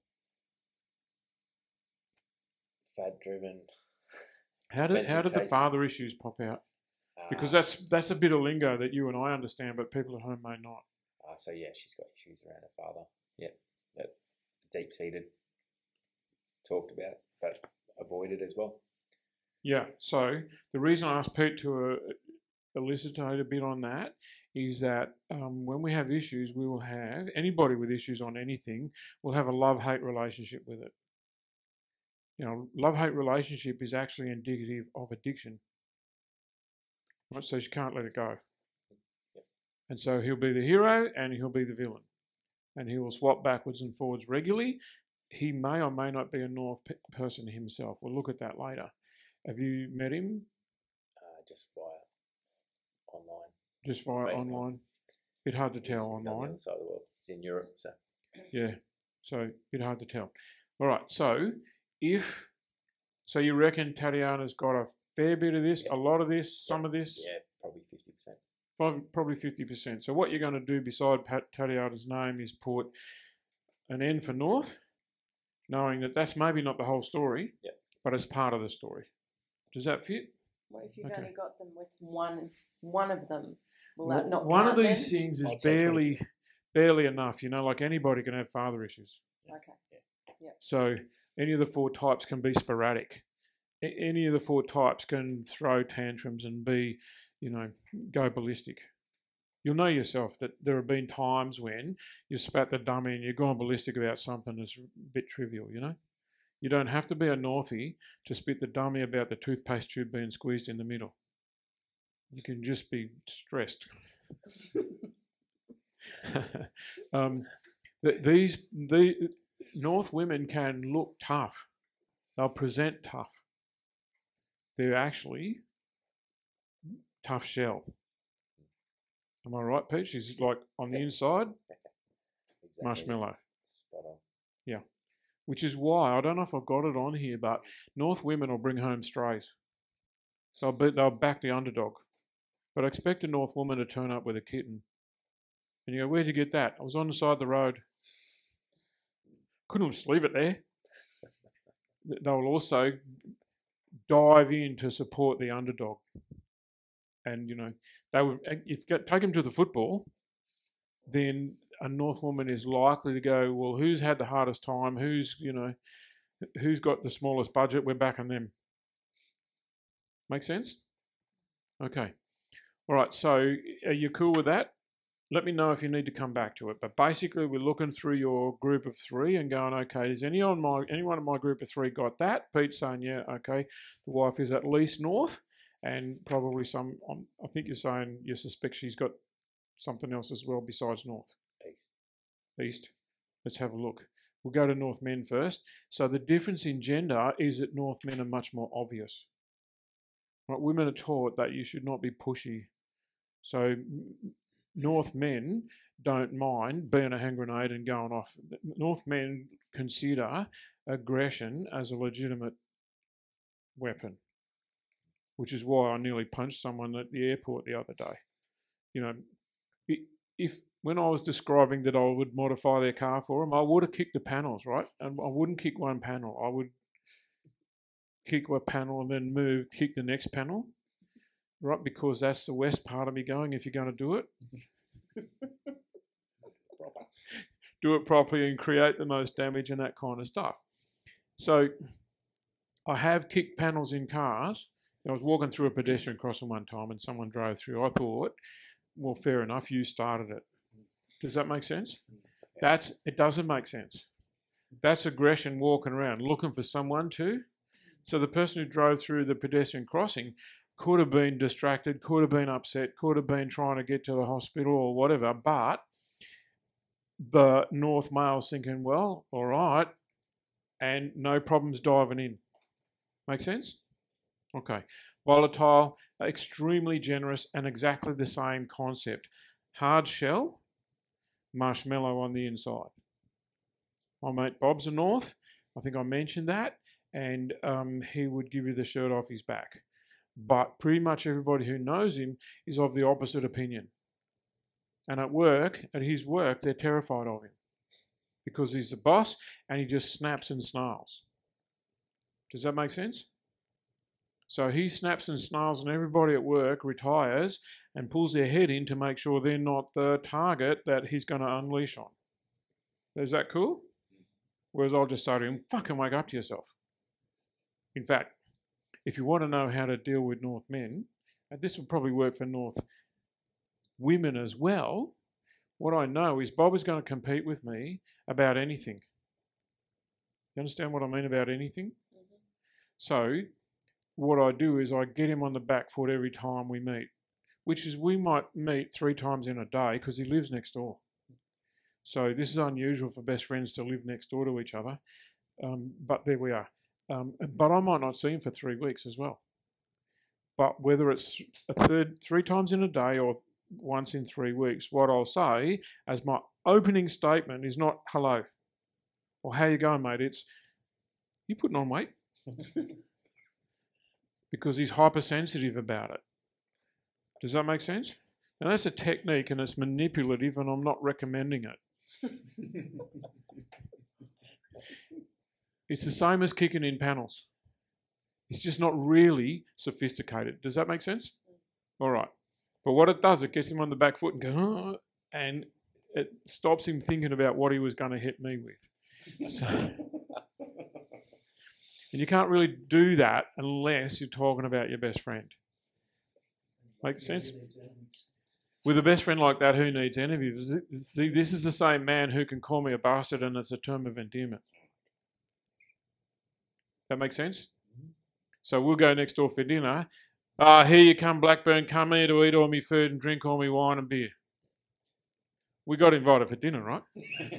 fad driven. How did, how Expensive did the taste. father issues pop out? Because that's that's a bit of lingo that you and I understand, but people at home may not. Uh, so yeah, she's got issues around her father. Yeah, that deep seated. Talked about, but avoided as well. Yeah, so the reason I asked Pete to uh, elucidate a bit on that is that um, when we have issues, we will have, anybody with issues on anything will have a love-hate relationship with it. You know, love-hate relationship is actually indicative of addiction. Right, so she can't let it go. And so he'll be the hero and he'll be the villain. And he will swap backwards and forwards regularly. He may or may not be a North pe- person himself. We'll look at that later. Have you met him? Uh, just via online. Just via FaceTime. online? Bit hard to He's, tell he's on the online. other side of the world. He's in Europe, so Yeah, so bit hard to tell. All right, so if, so you reckon Tatiana's got a fair bit of this, Yeah. a lot of this, some yeah, of this? Yeah, probably fifty percent. Five, probably fifty percent. So what you're going to do beside Pat, Tatiana's name is put an N for North, knowing that that's maybe not the whole story, Yeah. but it's part of the story. Does that fit? What if you've Okay. only got them with one one of them? Will Wha- that not One of count these then? things is I'd say twenty. barely, barely enough. You know, like anybody can have father issues. Okay. So any of the four types can be sporadic. A- any of the four types can throw tantrums and be, you know, go ballistic. You'll know yourself that there have been times when you spat the dummy and you've gone ballistic about something that's a bit trivial, you know? You don't have to be a Northie to spit the dummy about the toothpaste tube being squeezed in the middle. You can just be stressed. um, th- these the North women can look tough. They'll present tough. They're actually tough shell. Am I right, Pete? She's like on the inside, Exactly. marshmallow. Spot on. Which is why, I don't know if I've got it on here, but North women will bring home strays. They'll, be, they'll back the underdog. But I expect a North woman to turn up with a kitten. And you go, where'd you get that? I was on the side of the road. Couldn't just leave it there. They'll also dive in to support the underdog. And, you know, they would, if you take them to the football, then a North woman is likely to go, well, who's had the hardest time? Who's, you know, who's got the smallest budget? We're backing them. Make sense? Okay. All right. So are you cool with that? Let me know if you need to come back to it. But basically, we're looking through your group of three and going, okay, does any on my anyone in my group of three got that? Pete's saying, yeah, okay. The wife is at least North, and probably some. Um, I think you're saying you suspect she's got something else as well besides North. East. East. Let's have a look. We'll go to North men first. So the difference in gender is that North men are much more obvious. Right, women are taught that you should not be pushy. So North men don't mind being a hand grenade and going off. North men consider aggression as a legitimate weapon, which is why I nearly punched someone at the airport the other day. You know, if when I was describing that I would modify their car for them, I would have kicked the panels, right? And I wouldn't kick one panel. I would kick a panel and then move, kick the next panel, right? Because that's the west part of me going, if you're going to do it, do it properly and create the most damage and that kind of stuff. So I have kicked panels in cars. I was walking through a pedestrian crossing one time and someone drove through. I thought, well, fair enough, you started it. Does that make sense? That's it doesn't make sense. That's aggression walking around looking for someone to. So the person who drove through the pedestrian crossing could have been distracted, could have been upset, could have been trying to get to the hospital or whatever, but the North male's thinking, well, all right, and no problems diving in. Make sense? Okay. Volatile, extremely generous, and exactly the same concept. Hard shell, marshmallow on the inside. My mate Bob's a North. I think I mentioned that. And um, he would give you the shirt off his back. But pretty much everybody who knows him is of the opposite opinion. And at work, at his work, they're terrified of him because he's the boss and he just snaps and snarls. Does that make sense? So he snaps and snarls and everybody at work retires and pulls their head in to make sure they're not the target that he's going to unleash on. Is that cool? Whereas I'll just say to him, fucking wake up to yourself. In fact, if you want to know how to deal with North men, and this will probably work for North women as well, what I know is Bob is going to compete with me about anything. You understand what I mean about anything? Mm-hmm. So what I do is I get him on the back foot every time we meet, which is we might meet three times in a day because he lives next door. So this is unusual for best friends to live next door to each other, um, but there we are. Um, but I might not see him for three weeks as well. But whether it's a third, three times in a day or once in three weeks, what I'll say as my opening statement is not hello or how you going, mate. It's you putting on weight because he's hypersensitive about it. Does that make sense? And that's a technique and it's manipulative and I'm not recommending it. It's the same as kicking in panels. It's just not really sophisticated. Does that make sense? All right. But what it does, it gets him on the back foot and go, oh, and it stops him thinking about what he was going to hit me with. So, and you can't really do that unless you're talking about your best friend. Make sense? With a best friend like that, who needs envy? See, this is the same man who can call me a bastard and it's a term of endearment. That makes sense? So we'll go next door for dinner. Ah, uh, here you come, Blackburn. Come here to eat all me food and drink all me wine and beer. We got invited for dinner, right?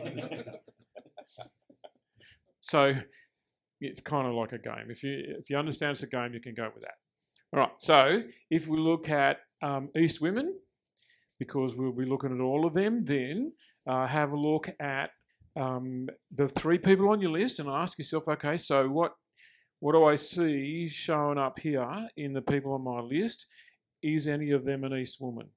So it's kind of like a game. If you if you understand it's a game, you can go with that. All right. So if we look at um, East women, because we'll be looking at all of them, then uh, have a look at um, the three people on your list and ask yourself, okay, so what what do I see showing up here in the people on my list? Is any of them an East woman?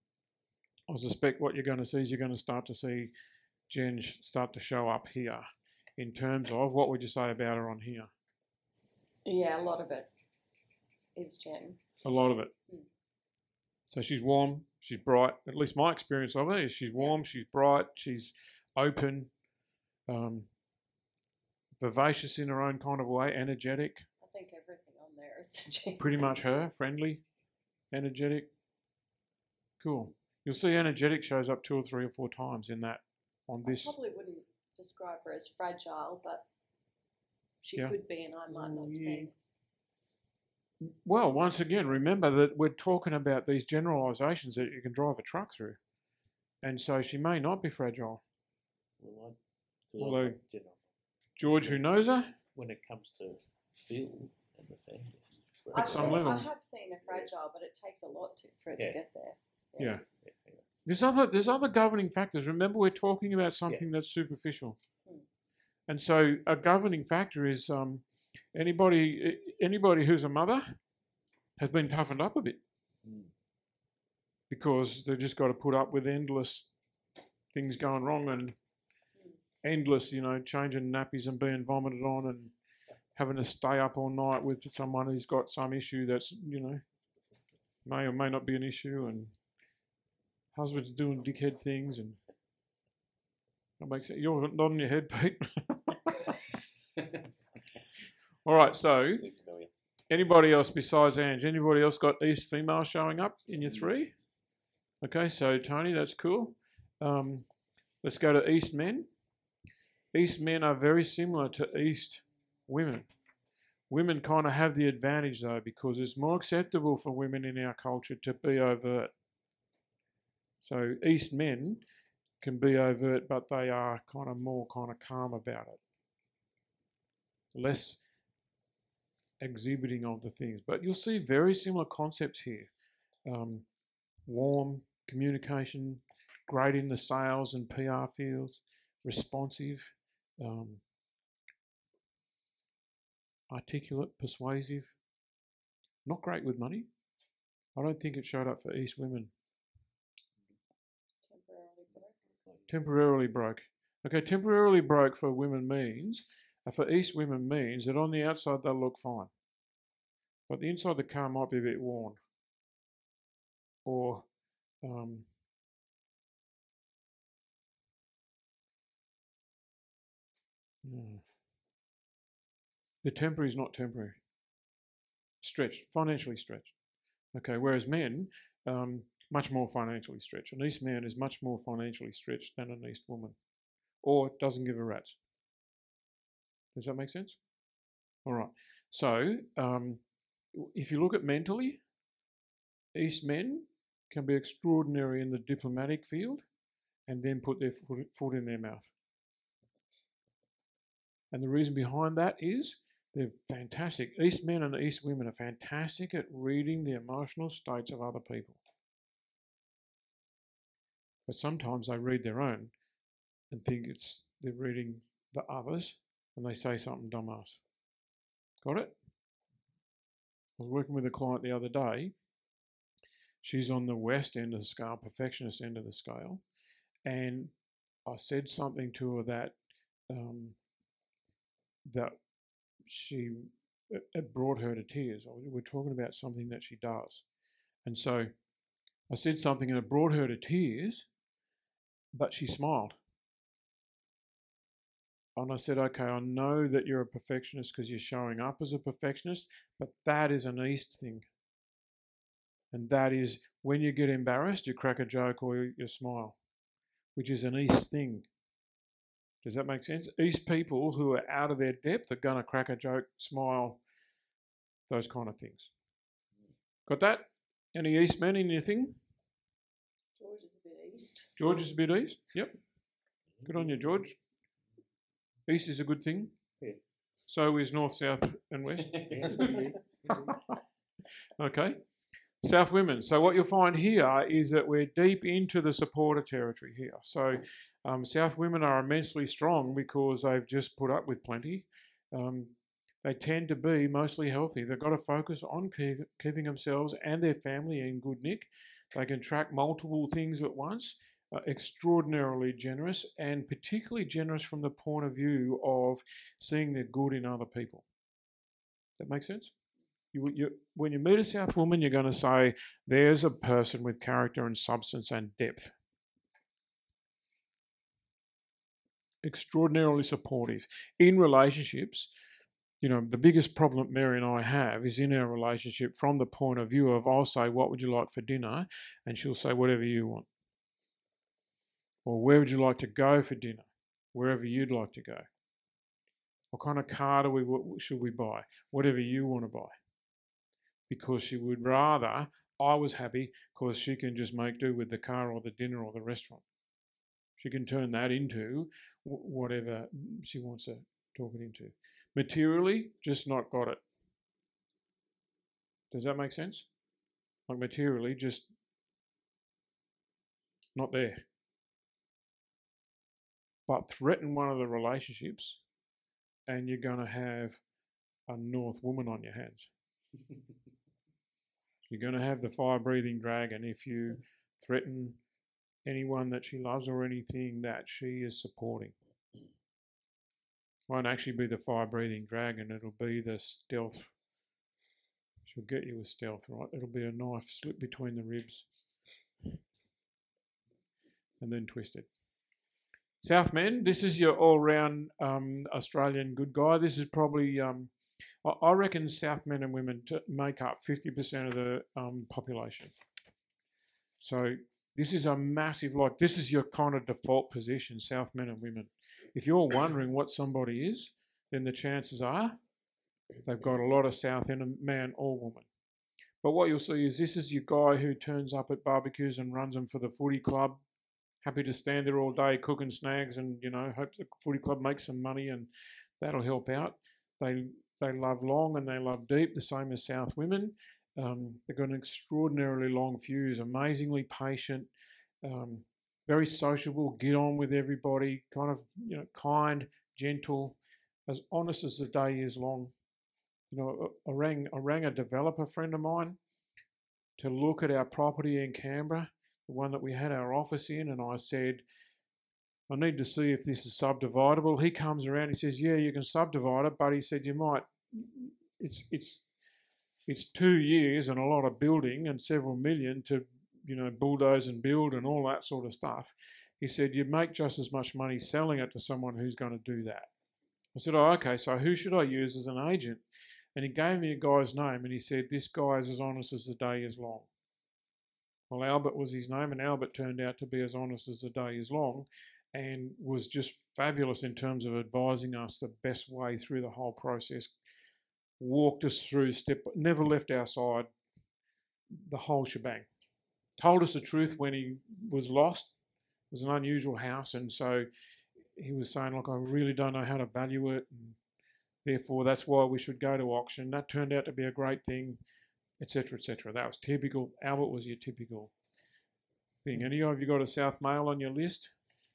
I suspect what you're going to see is you're going to start to see Jen start to show up here in terms of what would you say about her on here? Yeah, a lot of it is Jen. A lot of it. Mm. So she's warm, she's bright. At least my experience of her is she's warm, she's bright, she's open, um, vivacious in her own kind of way, energetic. I think everything on there is Jen. Pretty much her, friendly, energetic. Cool. You'll see energetic shows up two or three or four times in that on I this. probably wouldn't describe her as fragile, but she Yeah. could be, and I might not Yeah. see it. Well, once again, remember that we're talking about these generalisations that you can drive a truck through. And so she may not be fragile. Well, I, Although- I, you know, George, who knows her, when it comes to Phil and the family, At I've some seen, level. I have seen a fragile, but it takes a lot to, for it Yeah. to get there. yeah. yeah, yeah. There's other there's other governing factors. Remember, we're talking about something that's superficial, Hmm. and so a governing factor is um, anybody anybody who's a mother has been toughened up a bit Mm. because they've just got to put up with endless things going wrong and endless, you know, changing nappies and being vomited on and having to stay up all night with someone who's got some issue that's, you know, may or may not be an issue, and husband's doing dickhead things, and that makes it. You're nodding your head, Pete. All right. So, Too familiar. anybody else besides Ange? Anybody else got East female showing up in your three? Okay. So Tony, that's cool. Um, let's go to East men. East men are very similar to East women. Women kind of have the advantage though, because it's more acceptable for women in our culture to be overt. So East men can be overt, but they are kind of more kind of calm about it. Less, exhibiting of the things. But you'll see very similar concepts here. Um, warm communication, great in the sales and P R fields, responsive, um, articulate, persuasive, not great with money. I don't think it showed up for East women. Temporarily broken. Temporarily broke. Okay, temporarily broke for women means, uh, for East women means that on the outside they'll look fine. But the inside of the car might be a bit worn. Or um, no. The temporary is not temporary. Stretched, financially stretched. Okay, whereas men, um, much more financially stretched. An East man is much more financially stretched than an East woman. Or doesn't give a rat's. Does that make sense? All right. So, um, if you look at mentally, East men can be extraordinary in the diplomatic field and then put their foot, foot in their mouth. And the reason behind that is they're fantastic. East men and East women are fantastic at reading the emotional states of other people. But sometimes they read their own and think it's they're reading the others and they say something dumbass. Got it? I was working with a client the other day. She's on the west end of the scale, perfectionist end of the scale. And I said something to her that um, that she, it brought her to tears. We're talking about something that she does. And so I said something and it brought her to tears, but she smiled. And I said, okay, I know that you're a perfectionist because you're showing up as a perfectionist, but that is an East thing. And that is when you get embarrassed, you crack a joke or you smile, which is an East thing. Does that make sense? East people who are out of their depth are going to crack a joke, smile, those kind of things. Got that? Any East men in your thing? George is a bit east. George is a bit East? Yep. Good on you, George. East is a good thing. Yeah. So is North, South and West. Okay. South women. So what you'll find here is that we're deep into the supporter territory here. So um, South women are immensely strong because they've just put up with plenty. Um, they tend to be mostly healthy. They've got to focus on keep, keeping themselves and their family in good nick. They can track multiple things at once. Uh, extraordinarily generous, and particularly generous from the point of view of seeing the good in other people. That makes sense? You, you, when you meet a South woman, you're going to say, there's a person with character and substance and depth. Extraordinarily supportive. In relationships, you know, the biggest problem Mary and I have is in our relationship from the point of view of, I'll say, what would you like for dinner? And she'll say, whatever you want. Or where would you like to go for dinner? Wherever you'd like to go. What kind of car do we, what should we buy? Whatever you want to buy. Because she would rather, I was happy because she can just make do with the car or the dinner or the restaurant. She can turn that into whatever she wants to talk it into. Materially, just not got it. Does that make sense? Like materially, just not there. But threaten one of the relationships and you're going to have a North woman on your hands. You're going to have the fire-breathing dragon if you threaten anyone that she loves or anything that she is supporting. Won't actually be the fire-breathing dragon, it'll be the stealth. She'll get you with stealth, right? It'll be a knife slipped between the ribs and then twisted. South men, this is your all-round um, Australian good guy. This is probably, um, I reckon South men and women to make up fifty percent of the um, population. So this is a massive, like this is your kind of default position, South men and women. If you're wondering what somebody is, then the chances are they've got a lot of South in a man or woman. But what you'll see is this is your guy who turns up at barbecues and runs them for the footy club. Happy to stand there all day cooking snags and, you know, hope the footy club makes some money and that'll help out. They they love long and they love deep, the same as South women. Um, they've got an extraordinarily long fuse, amazingly patient, um, very sociable, get on with everybody, kind of, you know, kind, gentle, as honest as the day is long. You know, I, I rang I rang a developer friend of mine to look at our property in Canberra, the one that we had our office in, and I said, I need to see if this is subdividable. He comes around, he says, yeah, you can subdivide it, but he said you might, it's it's it's two years and a lot of building and several million to, you know, bulldoze and build and all that sort of stuff. He said you make just as much money selling it to someone who's going to do that. I said, oh, okay, so who should I use as an agent? And he gave me a guy's name and he said, this guy is as honest as the day is long. Well, Albert was his name, and Albert turned out to be as honest as the day is long and was just fabulous in terms of advising us the best way through the whole process. Walked us through step, never left our side, the whole shebang. Told us the truth when he was lost. It was an unusual house, and so he was saying, look, I really don't know how to value it, and therefore that's why we should go to auction. That turned out to be a great thing, et cetera, et cetera. That was typical. Albert was your typical thing. Any of you got a South male on your list?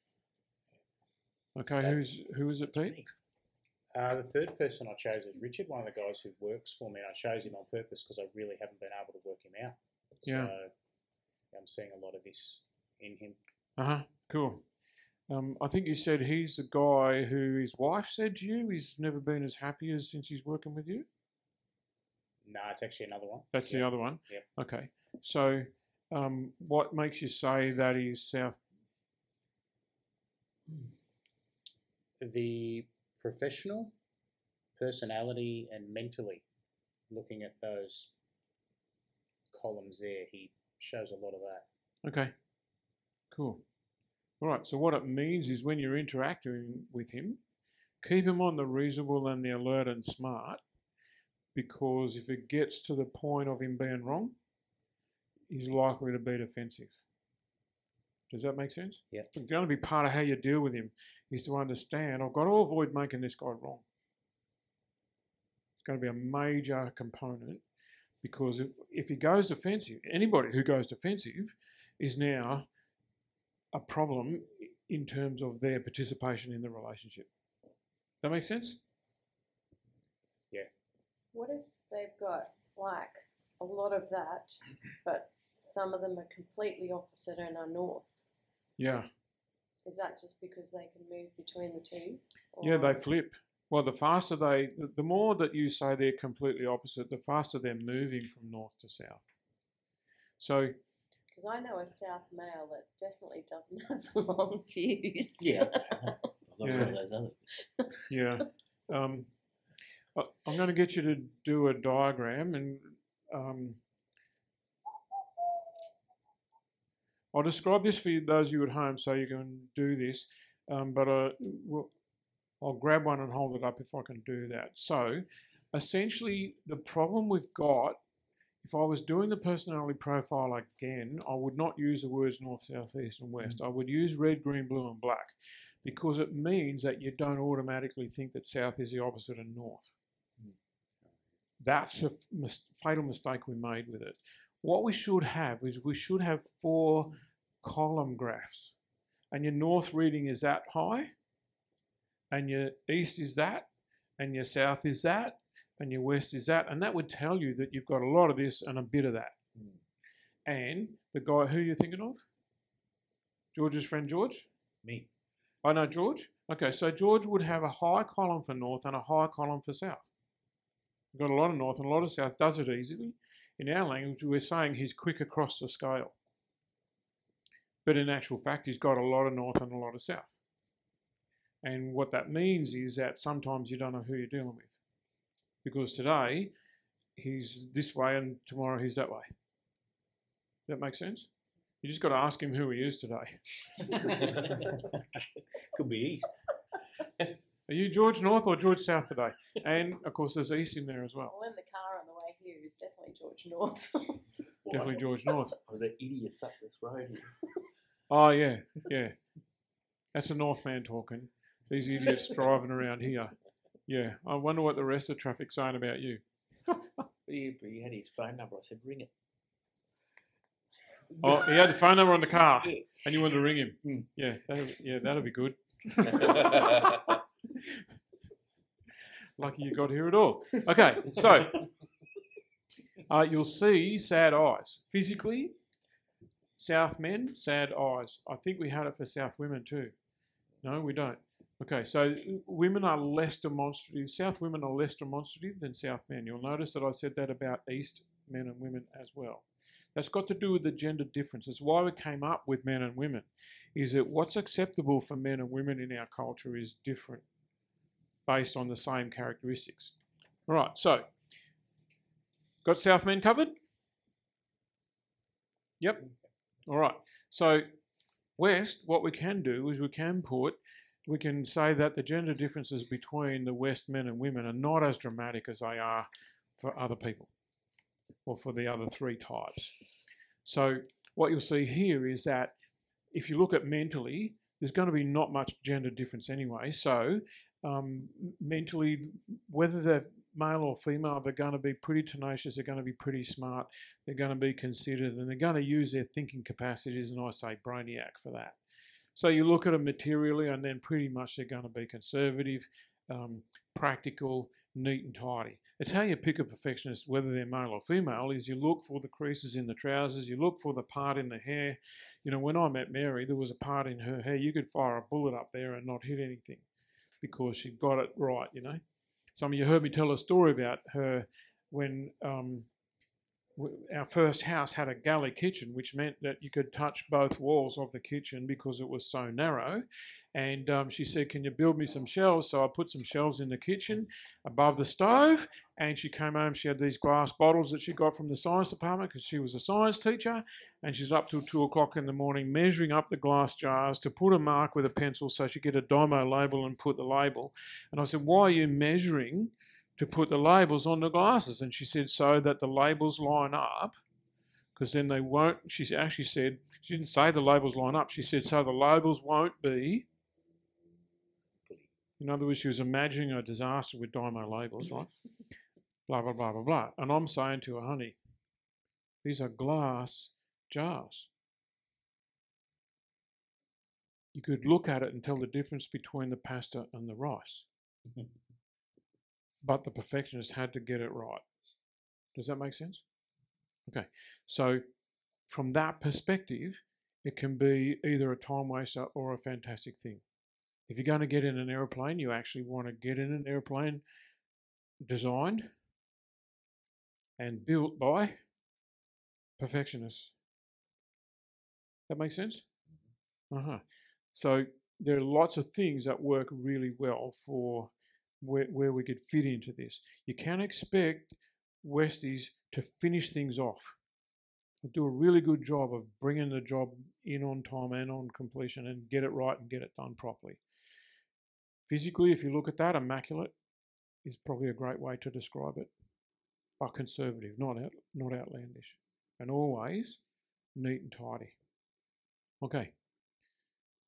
Okay, who's who is it, Pete? Uh, the third person I chose is Richard, one of the guys who works for me. And I chose him on purpose because I really haven't been able to work him out. So Yeah. I'm seeing a lot of this in him. Uh-huh, cool. Um, I think you said he's the guy who his wife said to you he's never been as happy as since he's working with you? No, it's actually another one. That's Yeah. the other one? Yep. Okay. So um, what makes you say that he's South? The professional, personality, and mentally, looking at those columns there, he shows a lot of that. Okay, cool. All right, so what it means is when you're interacting with him, keep him on the reasonable and the alert and smart, because if it gets to the point of him being wrong, he's likely to be defensive. Does that make sense? Yeah. It's going to be part of how you deal with him is to understand, I've got to avoid making this guy wrong. It's going to be a major component, because if, if he goes defensive, anybody who goes defensive is now a problem in terms of their participation in the relationship. That makes sense? What if they've got like a lot of that, but some of them are completely opposite and are north? Yeah. Is that just because they can move between the two? Yeah, they Or- flip. Well, the faster they, the- the more that you say they're completely opposite, the faster they're moving from north to south. So, Because I know a South male that definitely doesn't have the long fuse. Yeah. I've got Yeah. one of those other. yeah. Um, I- I'm going to get you to do a diagram, and um, I'll describe this for you, those of you at home, so you can do this. Um, but uh, we'll, I'll grab one and hold it up if I can do that. So, essentially, the problem we've got, if I was doing the personality profile again, I would not use the words north, south, east, and west. I would use red, green, blue, and black, because it means that you don't automatically think that south is the opposite of north. That's a mis- fatal mistake we made with it. What we should have is we should have four column graphs, and your north reading is that high, and your east is that, and your south is that, and your west is that, and that would tell you that you've got a lot of this and a bit of that. And the guy who you're thinking of, George's friend George? Me. I know George. Okay, so George would have a high column for north and a high column for south. We've got a lot of north and a lot of south, does it easily. In our language, we're saying he's quick across the scale. But in actual fact, he's got a lot of north and a lot of south. And what that means is that sometimes you don't know who you're dealing with. Because today, he's this way and tomorrow he's that way. Does that make sense? You just got to ask him who he is today. Could be east. Are you George North or George South today? And of course, there's East in there as well. Well, in the car on the way here is definitely George North. Definitely George North. I was the idiots up this road here. Oh, yeah, yeah. That's a North man talking. These idiots driving around here. Yeah, I wonder what the rest of the traffic's saying about you. He, he had his phone number. I said, ring it. Oh, he had the phone number on the car, Yeah. and you wanted to ring him. Mm. Yeah, that'll, yeah, that'll be good. Lucky you got here at all. Okay, so uh, you'll see sad eyes. Physically, South men, sad eyes. I think we had it for South women too. No, we don't. Okay, so women are less demonstrative. South women are less demonstrative than South men. You'll notice that I said that about East men and women as well. That's got to do with the gender differences. Why we came up with men and women is that what's acceptable for men and women in our culture is different based on the same characteristics. All right, so got South men covered? Yep. All right. So West, what we can do is we can put, we can say that the gender differences between the West men and women are not as dramatic as they are for other people or for the other three types. So what you'll see here is that if you look at mentally, there's going to be not much gender difference anyway. So um, mentally, whether they're male or female, they're going to be pretty tenacious, they're going to be pretty smart, they're going to be considered, and they're going to use their thinking capacities, and I say brainiac for that. So you look at them materially, and then pretty much they're going to be conservative, um, practical, neat and tidy. It's how you pick a perfectionist, whether they're male or female, is you look for the creases in the trousers, you look for the part in the hair. You know, when I met Mary, there was a part in her hair, you could fire a bullet up there and not hit anything because she got it right, you know. Some of you heard me tell a story about her when um, our first house had a galley kitchen, which meant that you could touch both walls of the kitchen because it was so narrow. And um, she said, can you build me some shelves? So I put some shelves in the kitchen above the stove, and she came home, she had these glass bottles that she got from the science department because she was a science teacher, and she's up till two o'clock in the morning measuring up the glass jars to put a mark with a pencil so she could get a Dymo label and put the label. And I said, why are you measuring to put the labels on the glasses? And she said, so that the labels line up, because then they won't, she actually said, she didn't say the labels line up, she said, so the labels won't be. In other words, she was imagining a disaster with Dymo labels, right? Blah, blah, blah, blah, blah. And I'm saying to her, honey, these are glass jars. You could look at it and tell the difference between the pasta and the rice. But the perfectionist had to get it right. Does that make sense? Okay, so from that perspective, it can be either a time waster or a fantastic thing. If you're going to get in an airplane, you actually want to get in an airplane designed and built by perfectionists. That makes sense? Uh-huh. So there are lots of things that work really well for where, where we could fit into this. You can't expect Westies to finish things off. They do a really good job of bringing the job in on time and on completion and get it right and get it done properly. Physically, if you look at that, immaculate is probably a great way to describe it, but conservative, not out, not outlandish, and always neat and tidy. Okay.